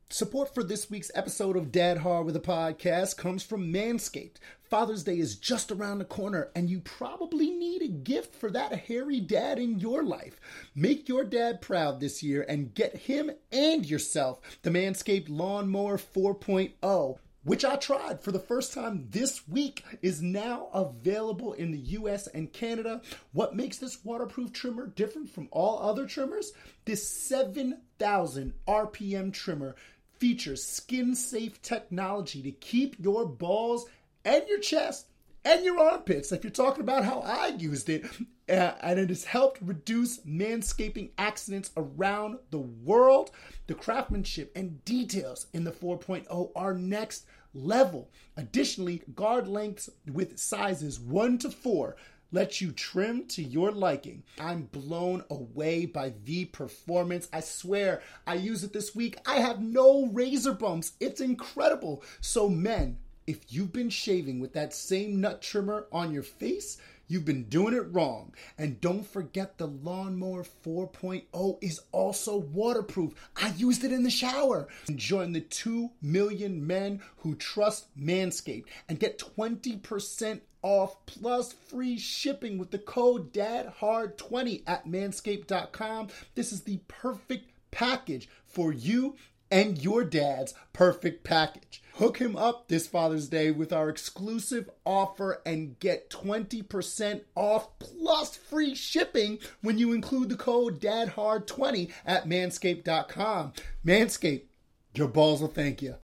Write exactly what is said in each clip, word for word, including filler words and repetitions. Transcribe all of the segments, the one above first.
Support for this week's episode of Dad Hard with a Podcast comes from Manscaped. Father's Day is just around the corner, and you probably need a gift for that hairy dad in your life. Make your dad proud this year and get him and yourself the Manscaped Lawnmower four point oh. Which I tried for the first time this week, is now available in the U S and Canada. What makes this waterproof trimmer different from all other trimmers? This seven thousand R P M trimmer features skin-safe technology to keep your balls and your chest and your armpits, if you're talking about how I used it, uh, and it has helped reduce manscaping accidents around the world. The craftsmanship and details in the four point oh are next level. Additionally, guard lengths with sizes one to four lets you trim to your liking. I'm blown away by the performance. I swear, I use it this week. I have no razor bumps. It's incredible. So men, if you've been shaving with that same nut trimmer on your face, you've been doing it wrong. And don't forget, the Lawnmower four point oh is also waterproof. I used it in the shower. Join the two million men who trust Manscaped and get twenty percent off plus free shipping with the code D A D hard twenty at manscaped dot com. This is the perfect package for you and your dad's perfect package. Hook him up this Father's Day with our exclusive offer and get twenty percent off plus free shipping when you include the code D A D hard twenty at manscaped dot com. Manscaped, your balls will thank you.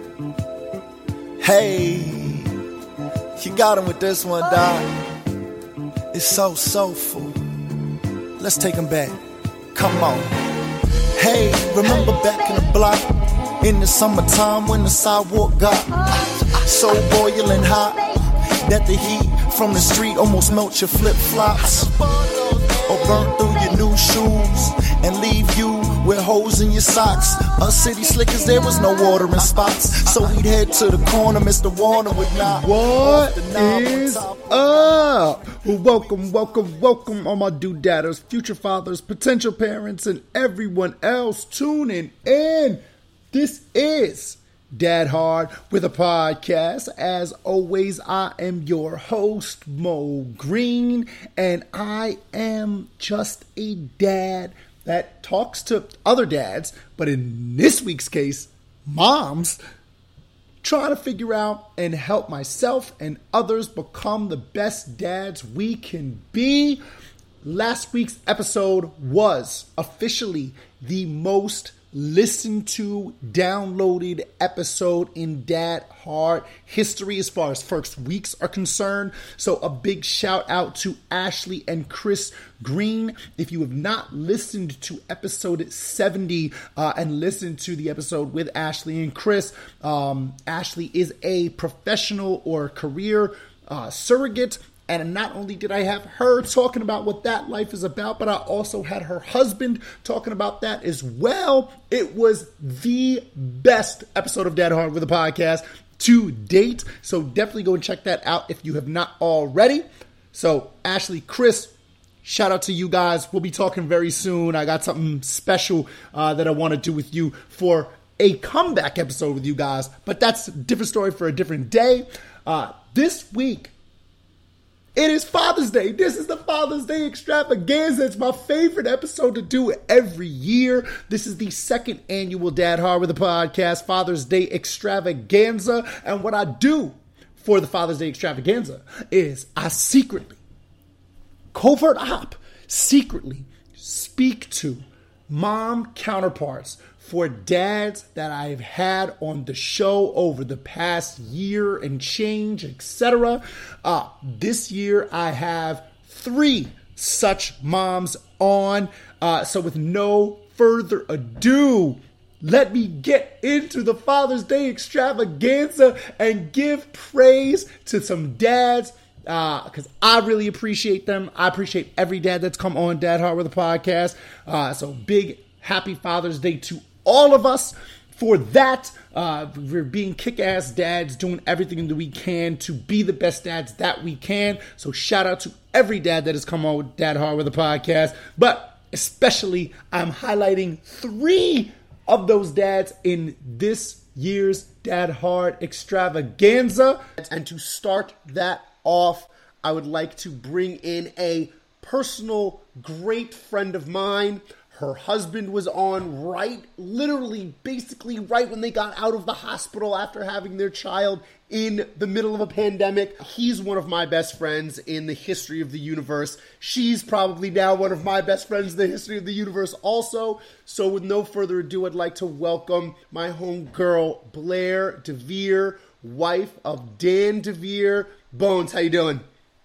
Hey, you got him with this one, Doc. It's so soulful. Let's take him back. Come on. Hey, remember back in the block, in the summertime when the sidewalk got so boiling hot that the heat from the street almost melt your flip-flops, or burn through your new shoes and leave you with holes in your socks. Us city slickers, there was no watering spots, so we'd head to the corner. Mister Warner would not. What is up? Welcome, welcome, welcome, all my doodadders, future fathers, potential parents, and everyone else tuning in. This is Dad Hard with a Podcast. As always, I am your host, Mo Green, and I am just a dad that talks to other dads, but in this week's case, moms, trying to figure out and help myself and others become the best dads we can be. Last week's episode was officially the most listened to, downloaded episode in Dad Hard history as far as first weeks are concerned. So a big shout out to Ashley and Chris Green. If you have not listened to episode seventy uh, and listened to the episode with Ashley and Chris, um, Ashley is a professional or career uh, surrogate. And not only did I have her talking about what that life is about, but I also had her husband talking about that as well. It was the best episode of Dad Hard with a Podcast to date. So definitely go and check that out if you have not already. So Ashley, Chris, shout out to you guys. We'll be talking very soon. I got something special uh, that I want to do with you for a comeback episode with you guys. But that's a different story for a different day. Uh, this week, it is Father's Day. This is the Father's Day extravaganza. It's my favorite episode to do every year. This is the second annual Dad Hard with a Podcast Father's Day extravaganza. And what I do for the Father's Day extravaganza is I secretly, covert op, secretly speak to mom counterparts for dads that I've had on the show over the past year and change, et cetera. Uh, this year I have three such moms on. Uh, so with no further ado, let me get into the Father's Day extravaganza and give praise to some dads because uh, I really appreciate them. I appreciate every dad that's come on Dad Hard with a Podcast. Uh, so big happy Father's Day to all of us for that. Uh, we're being kick-ass dads, doing everything that we can to be the best dads that we can. So shout out to every dad that has come on with Dad Hard with a Podcast. But especially, I'm highlighting three of those dads in this year's Dad Hard Extravaganza. And to start that off, I would like to bring in a personal great friend of mine. Her husband was on right, literally, basically right when they got out of the hospital after having their child in the middle of a pandemic. He's one of my best friends in the history of the universe. She's probably now one of my best friends in the history of the universe also. So with no further ado, I'd like to welcome my homegirl, Blair DeVere, wife of Dan DeVere. Bones, how you doing?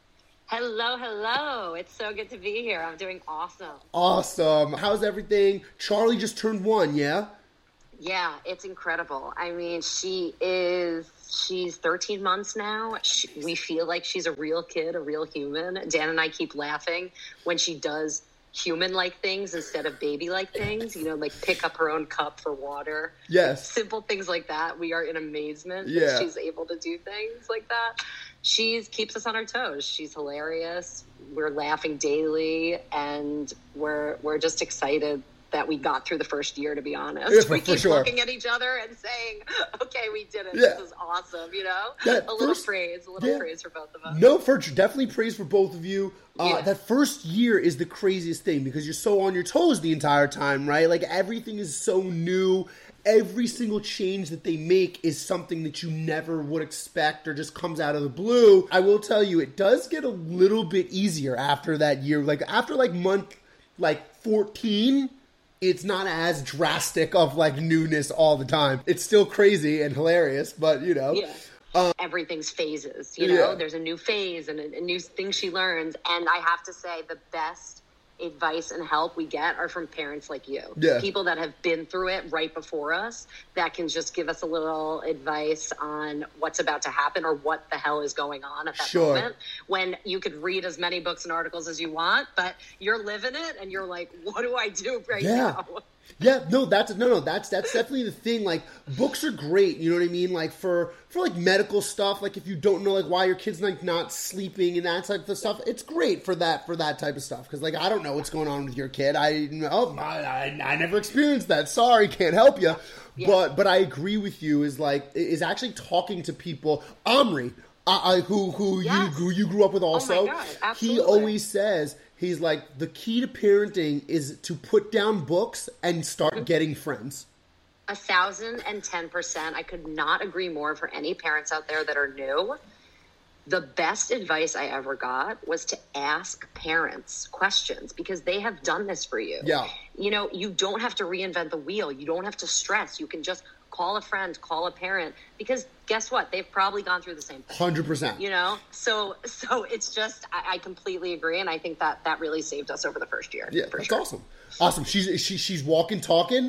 Hello, hello. It's so good to be here. I'm doing awesome. Awesome. How's everything? Charlie just turned one, yeah? Yeah, it's incredible. I mean, she is, she's thirteen months now. She, we feel like she's a real kid, a real human. Dan and I keep laughing when she does human-like things instead of baby-like things, you know, like pick up her own cup for water. Yes. Simple things like that. We are in amazement yeah. that she's able to do things like that. She keeps us on our toes. She's hilarious. We're laughing daily, and we're we're just excited that we got through the first year, to be honest. Yeah, for, we keep for sure. looking at each other and saying, okay, we did it. Yeah. This is awesome, you know? That a little first, praise, a little yeah. praise for both of us. No, for definitely praise for both of you. Uh, yeah. That first year is the craziest thing because you're so on your toes the entire time, right? Like everything is so new. Every single change that they make is something that you never would expect or just comes out of the blue. I will tell you, it does get a little bit easier after that year. Like after like month like fourteen, it's not as drastic of like newness all the time. It's still crazy and hilarious, but you know. Yeah. Um, Everything's phases, you know. Yeah. There's a new phase and a, a new thing she learns. And I have to say the best advice and help we get are from parents like you. Yeah. People that have been through it right before us that can just give us a little advice on what's about to happen or what the hell is going on at that Sure. moment, when you could read as many books and articles as you want, but you're living it and you're like, what do I do right Yeah. now? Yeah, no, that's no, no, that's that's definitely the thing. Like, books are great, you know what I mean? Like for for like medical stuff, like if you don't know like why your kid's like not sleeping and that type of stuff, it's great for that for that type of stuff. Because like I don't know what's going on with your kid. I oh I, I, I never experienced that. Sorry, can't help you. Yeah. But but I agree with you. Is like is actually talking to people. Omri, uh, uh, who who Yes. you who you grew up with also. Oh my God, he absolutely. always says. He's like, the key to parenting is to put down books and start getting friends. A thousand and ten percent. I could not agree more for any parents out there that are new. The best advice I ever got was to ask parents questions because they have done this for you. Yeah. You know, you don't have to reinvent the wheel. You don't have to stress. You can just call a friend, call a parent, because guess what? They've probably gone through the same thing. one hundred percent. You know, so so it's just, I, I completely agree. And I think that that really saved us over the first year. Yeah, for that's sure. awesome. Awesome. She's she, she's walking, talking.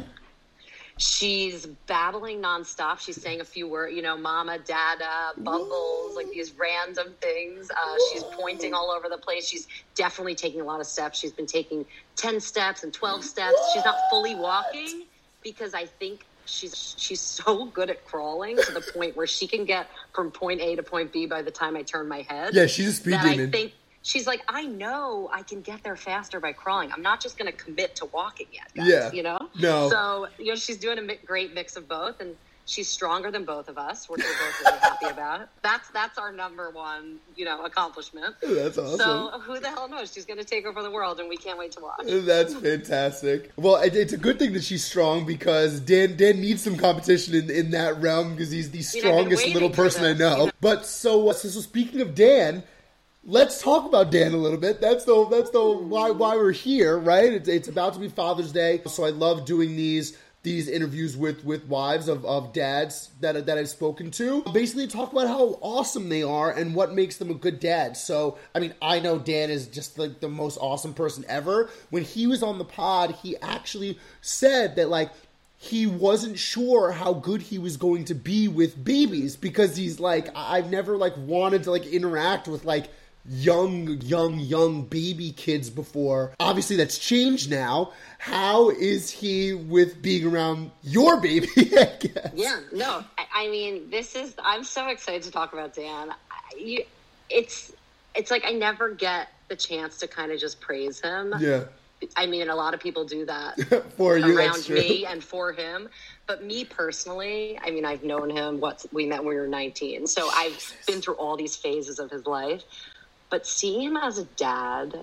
She's babbling nonstop. She's saying a few words, you know, mama, dada, bubbles, like these random things. Uh, she's pointing all over the place. She's definitely taking a lot of steps. She's been taking ten steps and twelve steps. She's not fully walking because I think she's she's so good at crawling to the point where she can get from point A to point B by the time I turn my head. Yeah, she's a speed that demon. I think she's like, I know I can get there faster by crawling. I'm not just going to commit to walking yet, guys, Yeah. you know? No. So, you know, she's doing a mi- great mix of both, and she's stronger than both of us, which we're both really happy about. That's that's our number one, you know, accomplishment. That's awesome. So who the hell knows? She's going to take over the world, and we can't wait to watch. That's fantastic. Well, it, it's a good thing that she's strong because Dan Dan needs some competition in, in that realm because he's the You know, I've been strongest waiting little for person I this, know. you know? But so, uh, so so speaking of Dan, let's talk about Dan a little bit. That's the that's the why why we're here, right? It's, it's about to be Father's Day, so I love doing these these interviews with with wives of, of dads that that I've spoken to. Basically, talk about how awesome they are and what makes them a good dad. So, I mean, I know Dan is just like the most awesome person ever. When he was on the pod, he actually said that like he wasn't sure how good he was going to be with babies because he's like, I've never like wanted to like interact with like young, young, young baby kids before. Obviously that's changed now. How is he with being around your baby, I guess? Yeah, no, I, I mean, this is, I'm so excited to talk about Dan. I, you, it's, it's like I never get the chance to kind of just praise him. Yeah. I mean, a lot of people do that for you, around that's true. me and for him. But me personally, I mean, I've known him, what, we met when we were nineteen. So I've been through all these phases of his life. But seeing him as a dad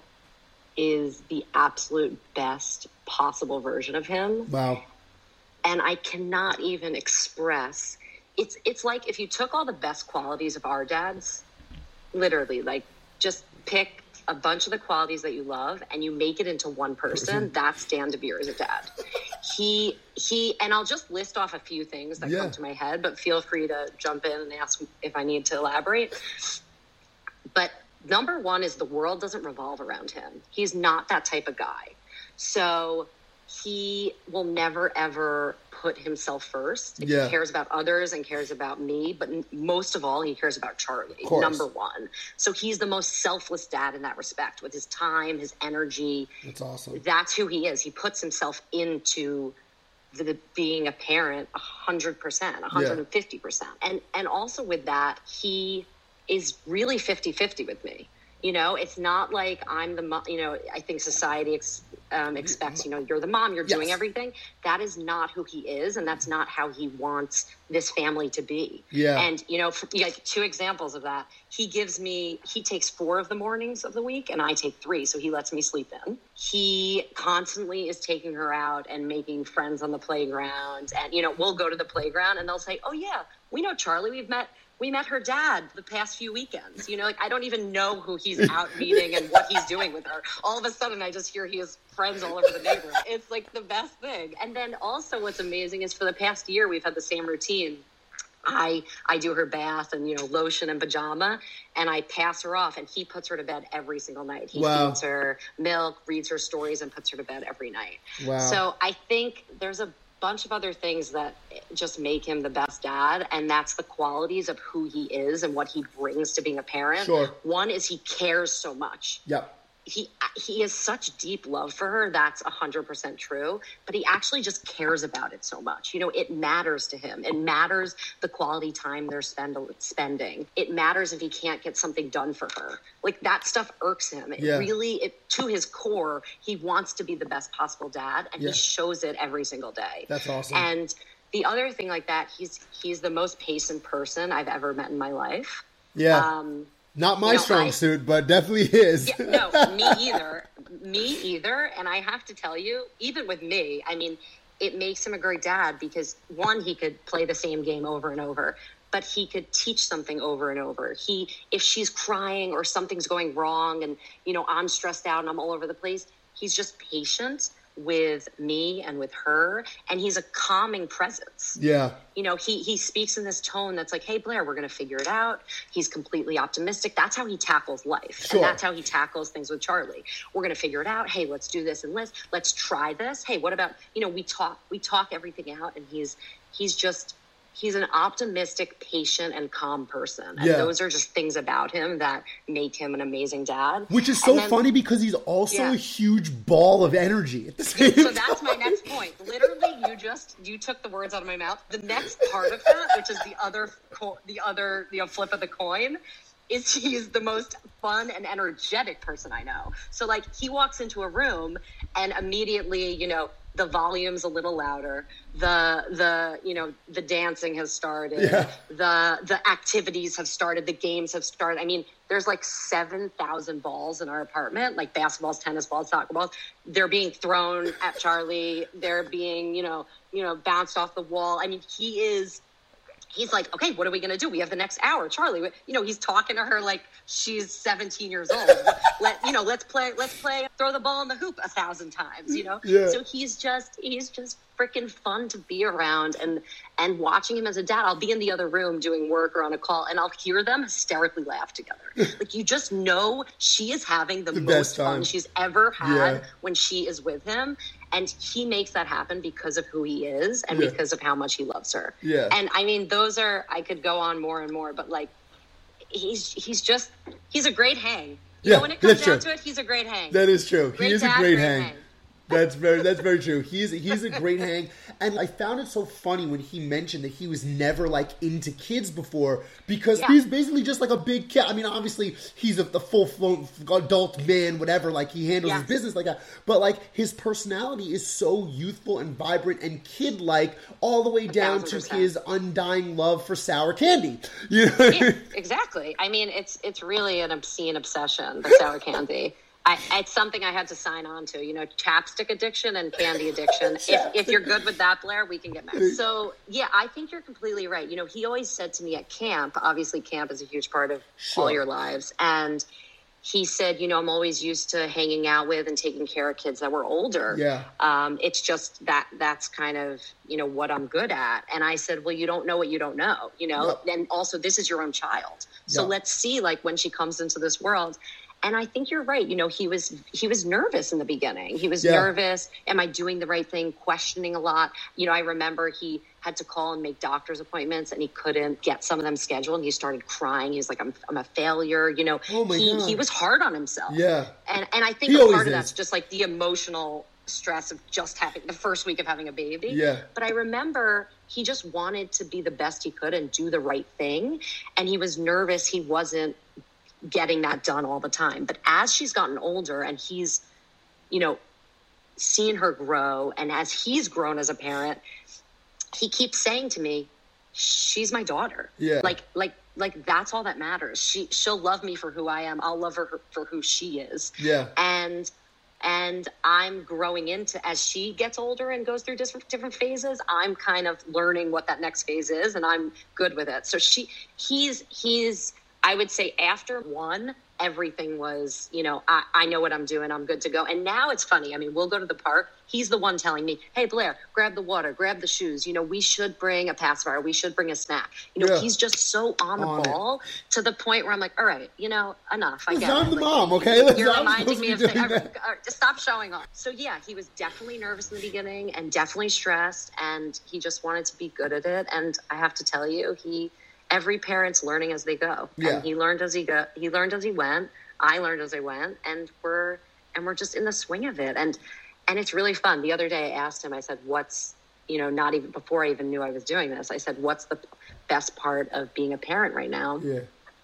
is the absolute best possible version of him. Wow. And I cannot even express. It's it's like if you took all the best qualities of our dads, literally, like just pick a bunch of the qualities that you love and you make it into one person. That's Dan DeVere as a dad. He, he, and I'll just list off a few things that yeah. come to my head, but feel free to jump in and ask if I need to elaborate. But number one is the world doesn't revolve around him. He's not that type of guy. So he will never, ever put himself first. Yeah. He cares about others and cares about me, but most of all, he cares about Charlie, number one. So he's the most selfless dad in that respect, with his time, his energy. That's awesome. That's who he is. He puts himself into the, the being a parent one hundred percent, one hundred fifty percent. Yeah. And, and also with that, he is really fifty-fifty with me. You know, it's not like I'm the mom, you know, I think society ex, um, expects, you know, you're the mom, you're doing yes. everything. That is not who he is. And that's not how he wants this family to be. Yeah. And, you know, for, like two examples of that. He gives me, he takes four of the mornings of the week and I take three. So he lets me sleep in. He constantly is taking her out and making friends on the playground. And, you know, we'll go to the playground and they'll say, oh yeah, we know Charlie. We've met We met her dad the past few weekends. You know, like I don't even know who he's out meeting and what he's doing with her. All of a sudden, I just hear he has friends all over the neighborhood. It's like the best thing. And then also what's amazing is for the past year, we've had the same routine. I I do her bath and, you know, lotion and pajama, and I pass her off, and he puts her to bed every single night. He wow. feeds her milk, reads her stories, and puts her to bed every night. Wow. So I think there's a bunch of other things that just make him the best dad, and that's the qualities of who he is and what he brings to being a parent. Sure. One is he cares so much. Yep. He he has such deep love for her. That's one hundred percent true. But he actually just cares about it so much. You know, it matters to him. It matters the quality time they're spend, spending. It matters if he can't get something done for her. Like, that stuff irks him. It yeah. really, it, to his core, he wants to be the best possible dad, and yeah. he shows it every single day. That's awesome. And the other thing like that, he's he's the most patient person I've ever met in my life. Yeah. Um, Not my you know, strong I, suit, but definitely his. Yeah, no, me either. Me either. And I have to tell you, even with me, I mean, it makes him a great dad because, one, he could play the same game over and over, but he could teach something over and over. He, if she's crying or something's going wrong and, you know, I'm stressed out and I'm all over the place, he's just patient with me and with her, and he's a calming presence. Yeah. You know, he he speaks in this tone that's like, hey, Blair, we're going to figure it out. He's completely optimistic. That's how he tackles life. Sure. And that's how he tackles things with Charlie. We're going to figure it out. Hey, let's do this and let's let's try this. Hey, what about, you know, we talk we talk everything out, and he's he's just he's an optimistic, patient, and calm person. And yeah. those are just things about him that make him an amazing dad. Which is so then, funny because he's also yeah. a huge ball of energy at the same So time. that's my next point. Literally, you just you took the words out of my mouth. The next part of that, which is the other co- the other the flip of the coin, is he's the most fun and energetic person I know. So like, he walks into a room and immediately, you know, the volume's a little louder. The, the, you know, the dancing has started. Yeah. The, the activities have started. The games have started. I mean, there's like seven thousand balls in our apartment, like basketballs, tennis balls, soccer balls. They're being thrown at Charlie. They're being, you know, you know, bounced off the wall. I mean, he is, he's like, okay, what are we going to do? We have the next hour. Charlie, you know, he's talking to her like she's seventeen years old. Let, you know, let's play, let's play, throw the ball in the hoop a thousand times, you know? Yeah. So he's just, he's just freaking fun to be around, and, and watching him as a dad. I'll be in the other room doing work or on a call, and I'll hear them hysterically laugh together. Like, you just know she is having the, The most best fun time. she's ever had Yeah. when she is with him. And he makes that happen because of who he is and Yeah. because of how much he loves her. Yeah. And I mean, those are, I could go on more and more, but like, he's, he's just, he's a great hang. You Yeah, know, when it comes that's down true. to it, he's a great hang. That is true. Great he is dad, a great great hang. hang. That's very that's very true. He's he's a great hang, and I found it so funny when he mentioned that he was never like into kids before because Yeah. he's basically just like a big cat. I mean, obviously he's a the full flown adult man, whatever. Like he handles Yeah. his business like that, but like his personality is so youthful and vibrant and kid like, all the way down thousand to percent. his undying love for sour candy. You know? Yeah, exactly. I mean, it's it's really an obscene obsession, the sour candy. I, it's something I had to sign on to, you know, chapstick addiction and candy addiction. if, if you're good with that, Blair, we can get married. So, yeah, I think you're completely right. You know, he always said to me at camp, obviously camp is a huge part of Sure. all your lives. And he said, you know, I'm always used to hanging out with and taking care of kids that were older. Yeah. Um, it's just that that's kind of, you know, what I'm good at. And I said, well, you don't know what you don't know, you know, Yeah. and also this is your own child. So Yeah. let's see, like, when she comes into this world. And I think you're right. You know, he was he was nervous in the beginning. He was Yeah. nervous. Am I doing the right thing? Questioning a lot. You know, I remember he had to call and make doctor's appointments and he couldn't get some of them scheduled. And he started crying. He was like, I'm, I'm a failure. You know, Oh my he, God. he was hard on himself. Yeah. And, and I think He a always part of is. that's just like the emotional stress of just having the first week of having a baby. Yeah. But I remember he just wanted to be the best he could and do the right thing. And he was nervous. He wasn't getting that done all the time. But as she's gotten older and he's, you know, seen her grow, and as he's grown as a parent, he keeps saying to me, she's my daughter. Yeah. Like, like, like that's all that matters. She, she'll love me for who I am. I'll love her for who she is. Yeah. And, and I'm growing into, as she gets older and goes through different, different phases, I'm kind of learning what that next phase is, and I'm good with it. So she, he's, he's, I would say after one, everything was, you know, I, I know what I'm doing. I'm good to go. And now it's funny. I mean, we'll go to the park. He's the one telling me, hey, Blair, grab the water, grab the shoes. You know, we should bring a pacifier. We should bring a snack. You know, Yeah. he's just so on the On it. ball to the point where I'm like, all right, you know, enough. I get I'm it. the Like, mom, okay? Like, You're I'm reminding supposed me to of be things. doing that. Just stop showing off. So yeah, he was definitely nervous in the beginning and definitely stressed, and he just wanted to be good at it. And I have to tell you, he, every parent's learning as they go. Yeah. And he learned as he go, he learned as he went. I learned as I went, and we're, and we're just in the swing of it. And, and it's really fun. The other day I asked him, I said, what's, you know, not even before I even knew I was doing this, I said, what's the best part of being a parent right now? Yeah.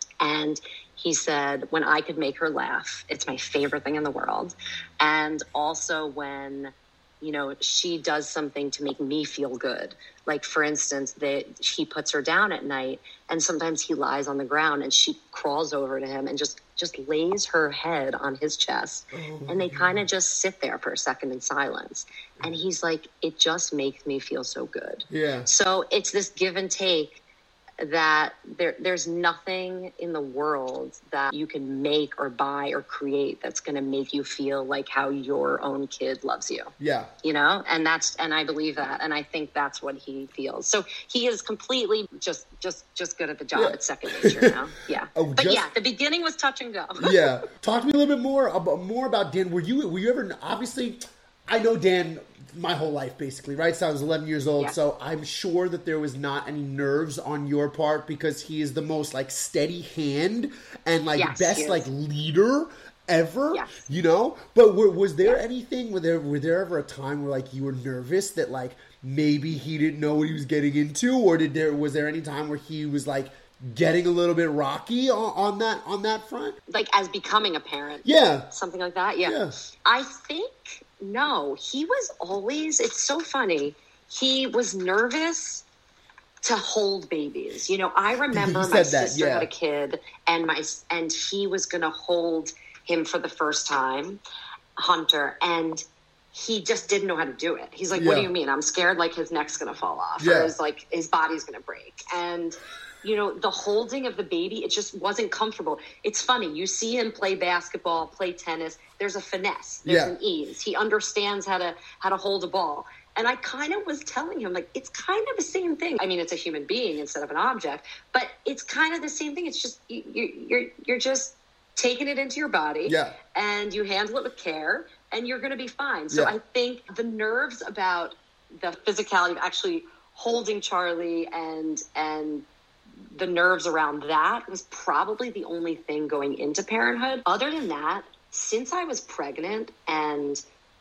And he said, when I could make her laugh, it's my favorite thing in the world. And also when, you know, she does something to make me feel good. Like, for instance, that he puts her down at night, and sometimes he lies on the ground and she crawls over to him and just, just lays her head on his chest. Oh, and they kind of just sit there for a second in silence. And he's like, it just makes me feel so good. Yeah. So it's this give and take that there there's nothing in the world that you can make or buy or create that's going to make you feel like how your own kid loves you. Yeah. You know, and that's, and I believe that, and I think that's what he feels. So he is completely just, just, just good at the job. Yeah. It's second nature now. Yeah. Oh, but just- yeah, the beginning was touch and go. Yeah. Talk to me a little bit more about more about Dan. Were you were you ever obviously? I know Dan my whole life basically, right? So I was eleven years old, Yeah. so I'm sure that there was not any nerves on your part because he is the most like steady hand and like Yes, he best is. like leader ever. Yes. You know. But were, was there Yeah. anything? Were there were there ever a time where like you were nervous that like maybe he didn't know what he was getting into, or did there was there any time where he was like getting a little bit rocky on, on that on that front? Like as becoming a parent. Yeah. Something like that. Yeah. Yeah. I think, no, he was always, it's so funny. He was nervous to hold babies. You know, I remember He my said that, sister yeah. had a kid and my, and he was going to hold him for the first time, Hunter. And he just didn't know how to do it. He's like, what do Yeah. you mean? I'm scared like his neck's going to fall off Yeah. or his, like his body's going to break. And you know, the holding of the baby, it just wasn't comfortable. It's funny. You see him play basketball, play tennis. There's a finesse. There's Yeah. an ease. He understands how to how to hold a ball. And I kind of was telling him, like, it's kind of the same thing. I mean, it's a human being instead of an object, but it's kind of the same thing. It's just you, you, you're you're just taking it into your body, Yeah. and you handle it with care, and you're going to be fine. So Yeah. I think the nerves about the physicality of actually holding Charlie and and the nerves around that was probably the only thing going into parenthood. Other than that, since I was pregnant and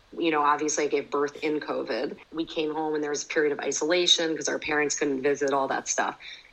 you know, obviously I gave birth in COVID. We came home and there was a period of isolation because our parents couldn't visit, all that stuff.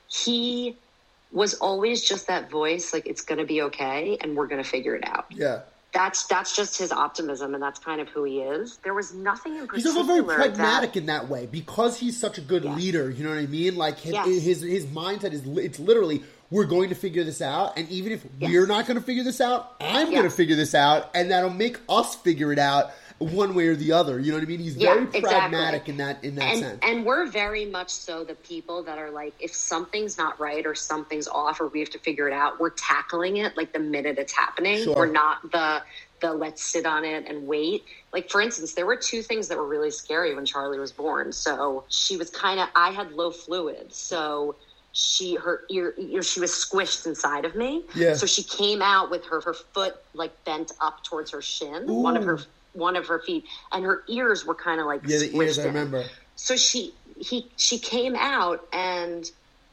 He was always just that voice, like, it's going to be okay and we're going to figure it out. Yeah. That's that's just his optimism, and that's kind of who he is. There was nothing in particular. He's also very pragmatic that, in that way because he's such a good yeah. leader. You know what I mean? Like his yes. his, his mindset is it's literally we're going to figure this out, and even if yes. we're not going to figure this out, I'm yes. going to figure this out, and that'll make us figure it out one way or the other. You know what I mean? He's yeah, very pragmatic exactly. in that in that and, sense. And we're very much so the people that are like, if something's not right or something's off or we have to figure it out, we're tackling it like the minute it's happening. Sure. We're not the the let's sit on it and wait. Like, for instance, there were two things that were really scary when Charlie was born. So she was kind of, I had low fluid. So she, her ear, ear, she was squished inside of me. Yeah. So she came out with her, her foot like bent up towards her shin, Ooh. one of her, one of her feet, and her ears were kind of like yeah, the squished ears, I in. remember. So she, he, she came out and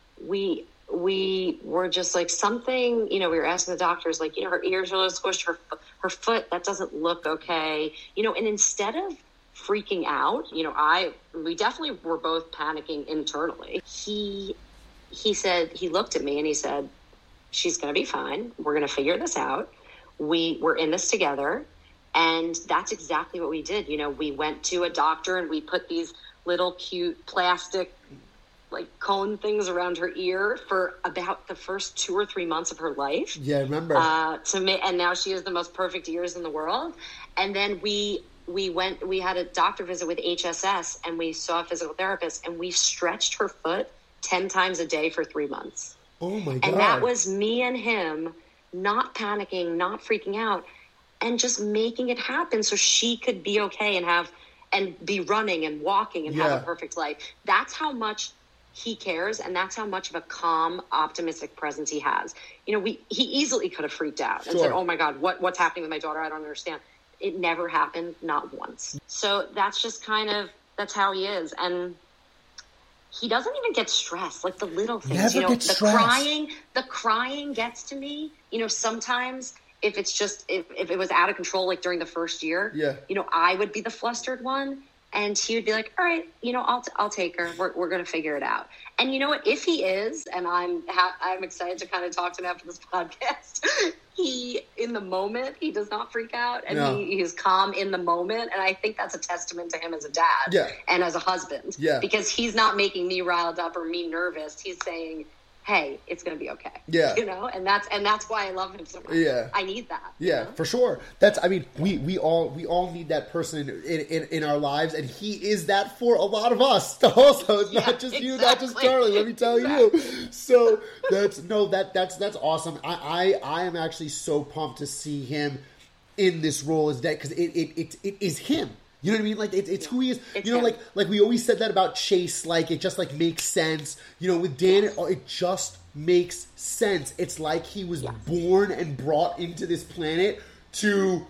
we, we were just like something, you know, we were asking the doctors, like, you know, her ears are a little squished, her, her foot, that doesn't look okay, you know, and instead of freaking out, you know, I, we definitely were both panicking internally. He, he said, he looked at me and he said, she's going to be fine. We're going to figure this out. We we're in this together. And that's exactly what we did. You know, we went to a doctor and we put these little cute plastic like cone things around her ear for about the first two or three months of her life. Yeah, I remember. Uh, to me, and now she has the most perfect ears in the world. And then we we went, we had a doctor visit with H S S and we saw a physical therapist and we stretched her foot ten times a day for three months. Oh my God. And that was me and him not panicking, not freaking out, and just making it happen so she could be okay and have, and be running and walking and yeah. have a perfect life. That's how much he cares, and that's how much of a calm, optimistic presence he has. You know, we he easily could have freaked out and sure. said, oh my God, what what's happening with my daughter? I don't understand. It never happened, not once. So that's just kind of, that's how he is. And he doesn't even get stressed, like the little things. Never you know, gets the stressed. crying, the crying gets to me. You know, sometimes if it's just, if, if it was out of control, like during the first year, yeah. you know, I would be the flustered one. And he would be like, all right, you know, I'll, t- I'll take her. We're, we're going to figure it out. And you know what, if he is, and I'm, ha- I'm excited to kind of talk to him after this podcast, he, in the moment, he does not freak out and no. he, he is calm in the moment. And I think that's a testament to him as a dad yeah. and as a husband, yeah. because he's not making me riled up or me nervous. He's saying, hey, it's going to be okay. Yeah. You know, and that's, and that's why I love him so much. Yeah. I need that. Yeah, you know? for sure. That's, I mean, we, we all, we all need that person in, in, in our lives. And he is that for a lot of us also. It's Yeah, not just exactly. you, not just Charlie, let me tell Exactly. you. So that's, no, that, that's, that's awesome. I, I, I am actually so pumped to see him in this role as dad, because it, it, it, it is him. You know what I mean? Like, it, it's who he is. It's you know, him. like, like we always said that about Chase, like, it just, like, makes sense. You know, with Dan, it, it just makes sense. It's like he was Yes. born and brought into this planet to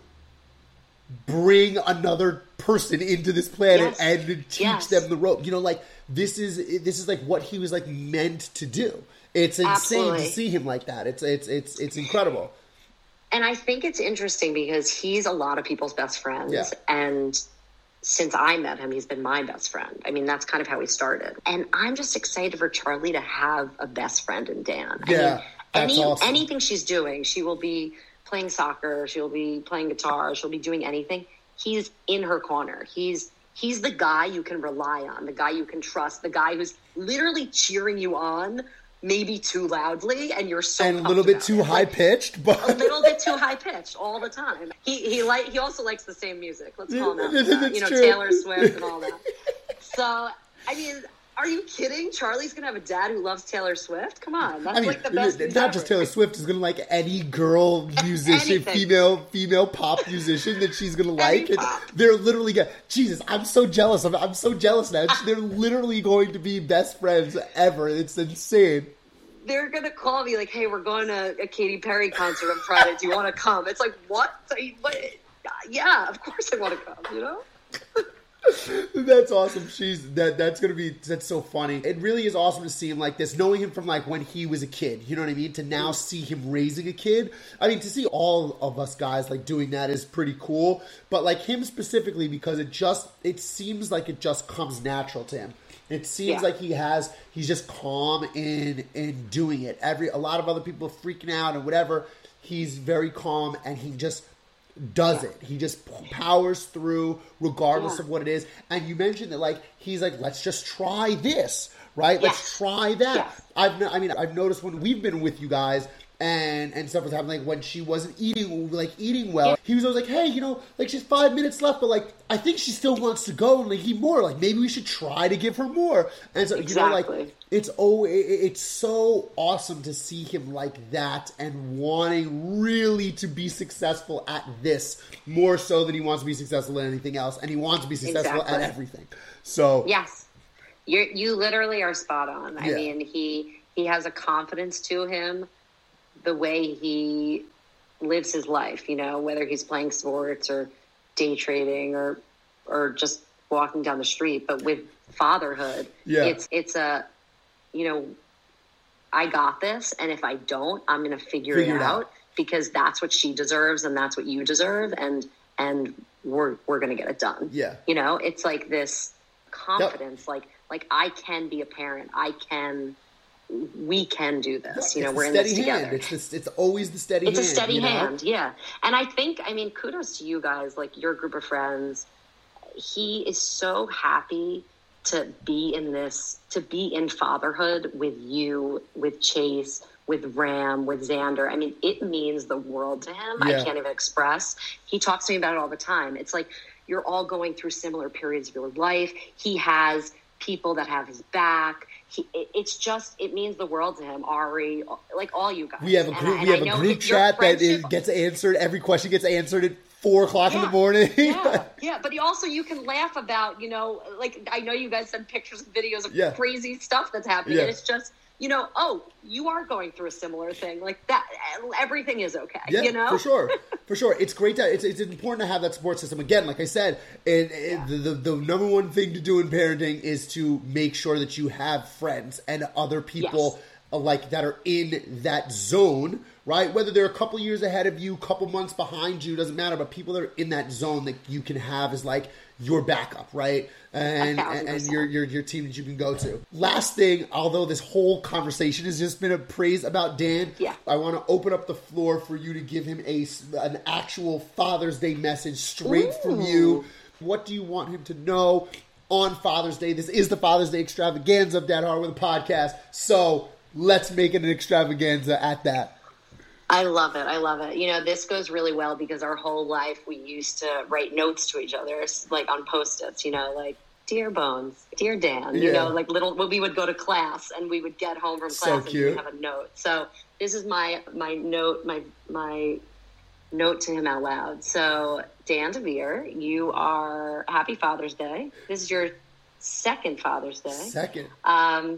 bring another person into this planet Yes. and to teach Yes. them the rope. You know, like, this is, this is, like, what he was, like, meant to do. It's insane Absolutely. to see him like that. It's, it's, it's, it's incredible. And I think it's interesting because he's a lot of people's best friends. Yeah. And since I met him, he's been my best friend. I mean, that's kind of how we started. And I'm just excited for Charlie to have a best friend in Dan. Yeah, I mean, that's any, awesome. anything she's doing, she will be playing soccer, she'll be playing guitar, she'll be doing anything. He's in her corner. He's he's the guy you can rely on, the guy you can trust, the guy who's literally cheering you on, maybe too loudly, and you're so And a pumped little bit about too it. high Like, pitched, but a little bit too high pitched all the time. He he like he also likes the same music. Let's call him out for that. That's You know, true. Taylor Swift and all that. So I mean, are you kidding? Charlie's gonna have a dad who loves Taylor Swift? Come on, that's I mean, like the best. not news just ever. Taylor Swift is gonna like any girl musician, Anything. female female pop musician that she's gonna like. And pop. they're literally gonna, Jesus, I'm so jealous. I'm, I'm so jealous now. They're literally going to be best friends ever. It's insane. They're gonna call me like, "Hey, we're going to a Katy Perry concert on Friday. Do you want to come?" It's like, what? What? Yeah, of course I want to come. You know. That's awesome. She's that. That's gonna be. That's so funny. It really is awesome to see him like this, knowing him from like when he was a kid. You know what I mean? To now see him raising a kid. I mean, to see all of us guys like doing that is pretty cool. But like him specifically, because it just it seems like it just comes natural to him. It seems yeah. like he has. He's just calm in in doing it. Every a lot of other people are freaking out and whatever. He's very calm and he just does yeah. it. He just powers through regardless yeah. of what it is. And you mentioned that, like, he's like, let's just try this, right? Yes. Let's try that. Yes. I've, I mean, I've noticed when we've been with you guys and and stuff was happening, like when she wasn't eating, like eating well, yeah. he was always like, hey, you know, like she's five minutes left, but like I think she still wants to go and like eat more. Like maybe we should try to give her more. And so exactly. you know, like it's oh, it, it's so awesome to see him like that and wanting really to be successful at this more so than he wants to be successful at anything else, and he wants to be successful exactly. at everything. So yes, you you literally are spot on. I yeah. mean, he he has a confidence to him. The way he lives his life, you know, whether he's playing sports or day trading or or just walking down the street, but with fatherhood, yeah. it's it's a, you know, I got this, and if I don't, I'm going to figure, figure it out, out because that's what she deserves and that's what you deserve, and and we're we're going to get it done. Yeah, you know, it's like this confidence, yep. like like I can be a parent, I can. We can do this. You know, we're in this together. It's just, it's always the steady hand. It's hand, a steady you know? hand, yeah. And I think, I mean, kudos to you guys, like your group of friends. He is so happy to be in this, to be in fatherhood with you, with Chase, with Ram, with Xander. I mean, it means the world to him. Yeah. I can't even express. He talks to me about it all the time. It's like you're all going through similar periods of your life. He has people that have his back. He, it's just, it means the world to him, Ari, like all you guys. We have a group, we have a group chat that is, gets answered. Every question gets answered at four o'clock yeah, in the morning. yeah, yeah. But also you can laugh about, you know, like I know you guys send pictures and videos of yeah. crazy stuff that's happening. Yeah. And it's just, you know, oh, you are going through a similar thing. Like that, everything is okay, yeah, you know? for sure. For sure. It's great to, it's, it's important to have that support system. Again, like I said, it, it, yeah. the, the, the number one thing to do in parenting is to make sure that you have friends and other people yes. like that are in that zone, right? Whether they're a couple years ahead of you, couple months behind you, doesn't matter. But people that are in that zone that you can have is like your backup, right? And and, and your, your your team that you can go to. Last thing, although this whole conversation has just been a praise about Dan, yeah. I want to open up the floor for you to give him a an actual Father's Day message straight Ooh. from you. What do you want him to know on Father's Day? This is the Father's Day extravaganza of Dad Hard with a podcast, so let's make it an extravaganza at that. I love it. I love it. You know, this goes really well because our whole life we used to write notes to each other, like on Post-its, you know, like, Dear Bones, Dear Dan, you yeah. know, like little, when we would go to class and we would get home from class so and we would have a note. So this is my, my note, my, my note to him out loud. So Dan DeVere, you are, happy Father's Day. This is your second Father's Day. Second. Um,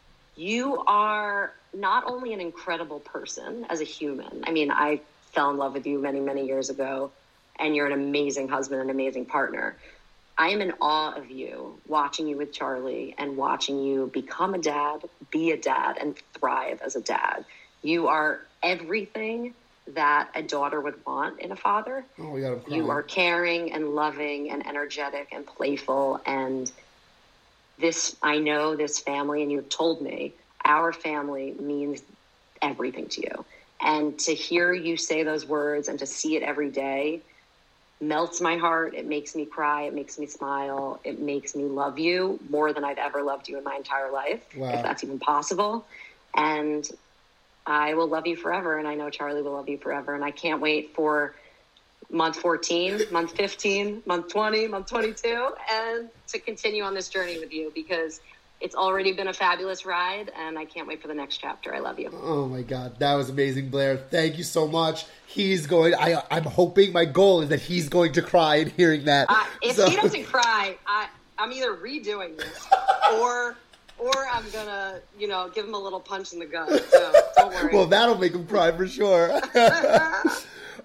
you are not only an incredible person as a human. I mean, I fell in love with you many, many years ago, and you're an amazing husband, an amazing partner. I am in awe of you, watching you with Charlie and watching you become a dad, be a dad, and thrive as a dad. You are everything that a daughter would want in a father. Oh, we got him crying. You are caring and loving and energetic and playful. And this, I know this family, and you've told me, our family means everything to you. And to hear you say those words and to see it every day melts my heart. It makes me cry. It makes me smile. It makes me love you more than I've ever loved you in my entire life, wow. if that's even possible. And I will love you forever. And I know Charlie will love you forever. And I can't wait for month fourteen, month fifteen, month twenty, month twenty-two, and to continue on this journey with you, because it's already been a fabulous ride, and I can't wait for the next chapter. I love you. Oh my God, that was amazing, Blair. Thank you so much. He's going. I, I'm hoping. My goal is that he's going to cry in hearing that. Uh, if so. he doesn't cry, I, I'm either redoing this or, or I'm gonna, you know, give him a little punch in the gut. So don't worry. Well, that'll make him cry for sure.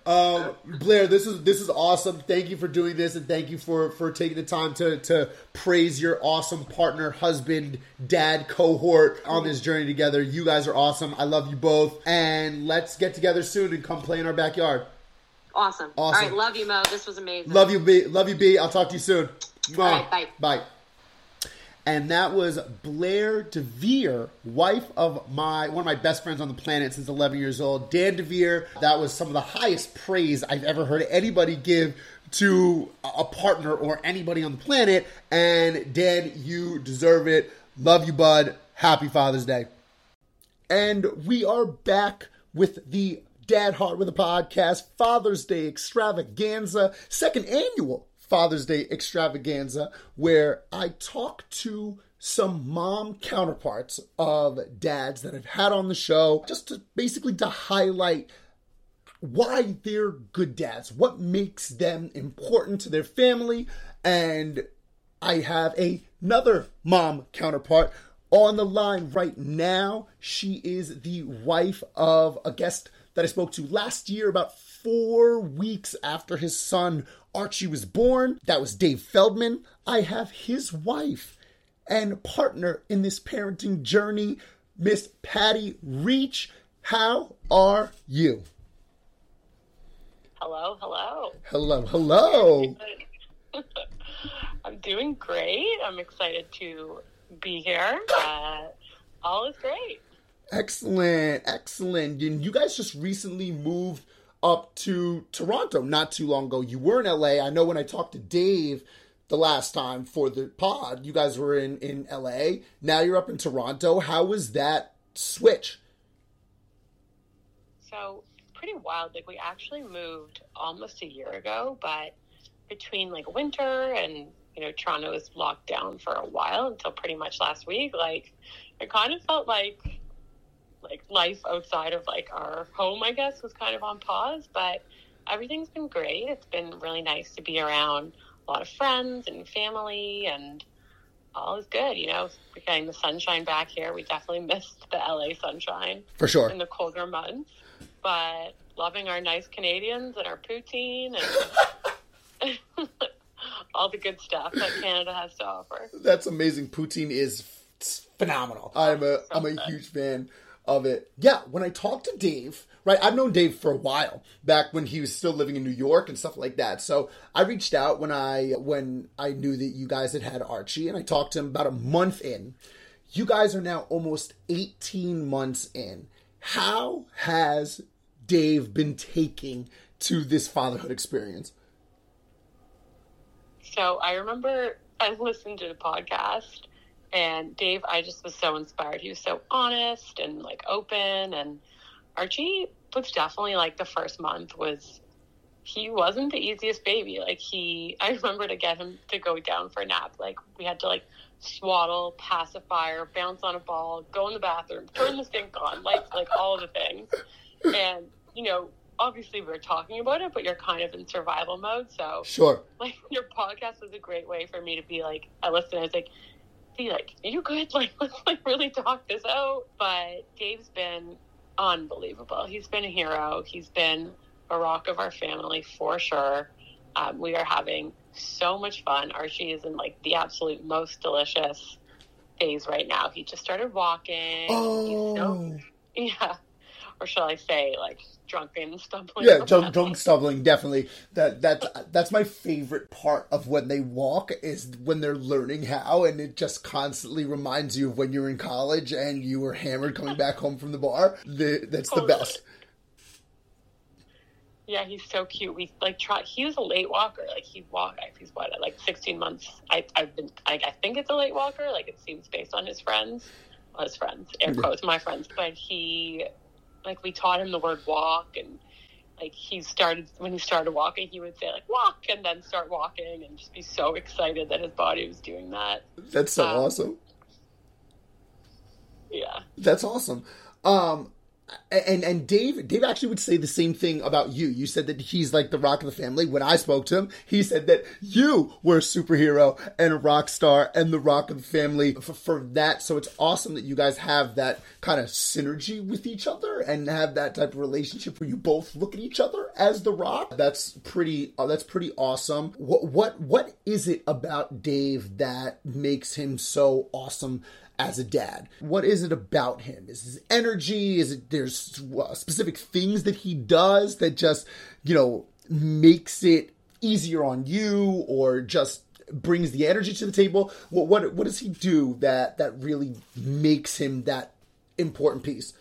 Um, Blair, this is this is awesome. Thank you for doing this, and thank you for, for taking the time to, to praise your awesome partner, husband, dad, cohort on this journey together. You guys are awesome. I love you both. And let's get together soon and come play in our backyard. Awesome. Awesome. All right, love you, Mo. This was amazing. Love you, B. Love you, B. I'll talk to you soon. All right, bye. Bye. And that was Blair DeVere, wife of my one of my best friends on the planet since eleven years old, Dan DeVere. That was some of the highest praise I've ever heard anybody give to a partner or anybody on the planet. And Dan, you deserve it. Love you, bud. Happy Father's Day. And we are back with the Dad Heart with a Podcast Father's Day Extravaganza, second annual Father's Day Extravaganza, where I talk to some mom counterparts of dads that I've had on the show, just to basically to highlight why they're good dads, what makes them important to their family. And I have a, another mom counterpart on the line right now. She is the wife of a guest that I spoke to last year, about four weeks after his son Archie was born. That was Dave Feldman. I have his wife and partner in this parenting journey, Miss Patty Reach. How are you? Hello, hello. Hello, hello. I'm doing great. I'm excited to be here. Uh, all is great. Excellent, excellent. And you guys just recently moved up to Toronto not too long ago. You were in L A. I know when I talked to Dave the last time for the pod, you guys were in, in L A. Now you're up in Toronto. How was that switch? So, pretty wild. Like, we actually moved almost a year ago, but between, like, winter and, you know, Toronto was locked down for a while until pretty much last week. Like, it kind of felt like like life outside of like our home, I guess, was kind of on pause, but everything's been great. It's been really nice to be around a lot of friends and family, and all is good. You know, we're getting the sunshine back here. We definitely missed the L A sunshine for sure in the colder months, but loving our nice Canadians and our poutine and all the good stuff that Canada has to offer. That's amazing. Poutine is phenomenal. I'm a, I'm a huge fan of it. Yeah, when I talked to Dave, right, I've known Dave for a while, back when he was still living in New York and stuff like that. So I reached out when I when I knew that you guys had had Archie, and I talked to him about a month in. You guys are now almost eighteen months in. How has Dave been taking to this fatherhood experience? So I remember I listened to the podcast, and Dave, I just was so inspired. He was so honest and like open, and Archie was definitely like the first month was, he wasn't the easiest baby. Like he, I remember to get him to go down for a nap. Like we had to like swaddle, pacifier, bounce on a ball, go in the bathroom, turn the sink on, like, like all of the things. And, you know, obviously we were talking about it, but you're kind of in survival mode. So sure. Like your podcast was a great way for me to be like, I listened, I was like, like, are you good? Like, let's like really talk this out. But Dave's been unbelievable. He's been a hero. He's been a rock of our family for sure. Um, we are having so much fun. Archie is in like the absolute most delicious phase right now. He just started walking. Oh. He's so, yeah. Or shall I say, like, drunken stumbling? Yeah, drunk, drunk stumbling, definitely. That that that's my favorite part of when they walk, is when they're learning how, and it just constantly reminds you of when you were in college and you were hammered coming back home from the bar. The, that's totally. The best. Yeah, he's so cute. We like try. He was a late walker. Like he walked. He's what, like sixteen months. I I've been. I, I think it's a late walker. Like it seems based on his friends, well, his friends, air quotes, my friends. But he. Like, we taught him the word walk, and, like, he started, when he started walking, he would say, like, walk, and then start walking, and just be so excited that his body was doing that. That's so um, awesome. Yeah. That's awesome. Um, and and Dave, Dave actually would say the same thing about you. You said that he's like the rock of the family. When I spoke to him, he said that you were a superhero and a rock star and the rock of the family for, for that. So it's awesome that you guys have that kind of synergy with each other and have that type of relationship where you both look at each other as the rock. That's pretty, uh, that's pretty awesome. What, what, what is it about Dave that makes him so awesome as a dad? What is it about him? Is his energy? Is it there's uh, specific things that he does that just, you know, makes it easier on you or just brings the energy to the table? What what what does he do that that really makes him that important piece?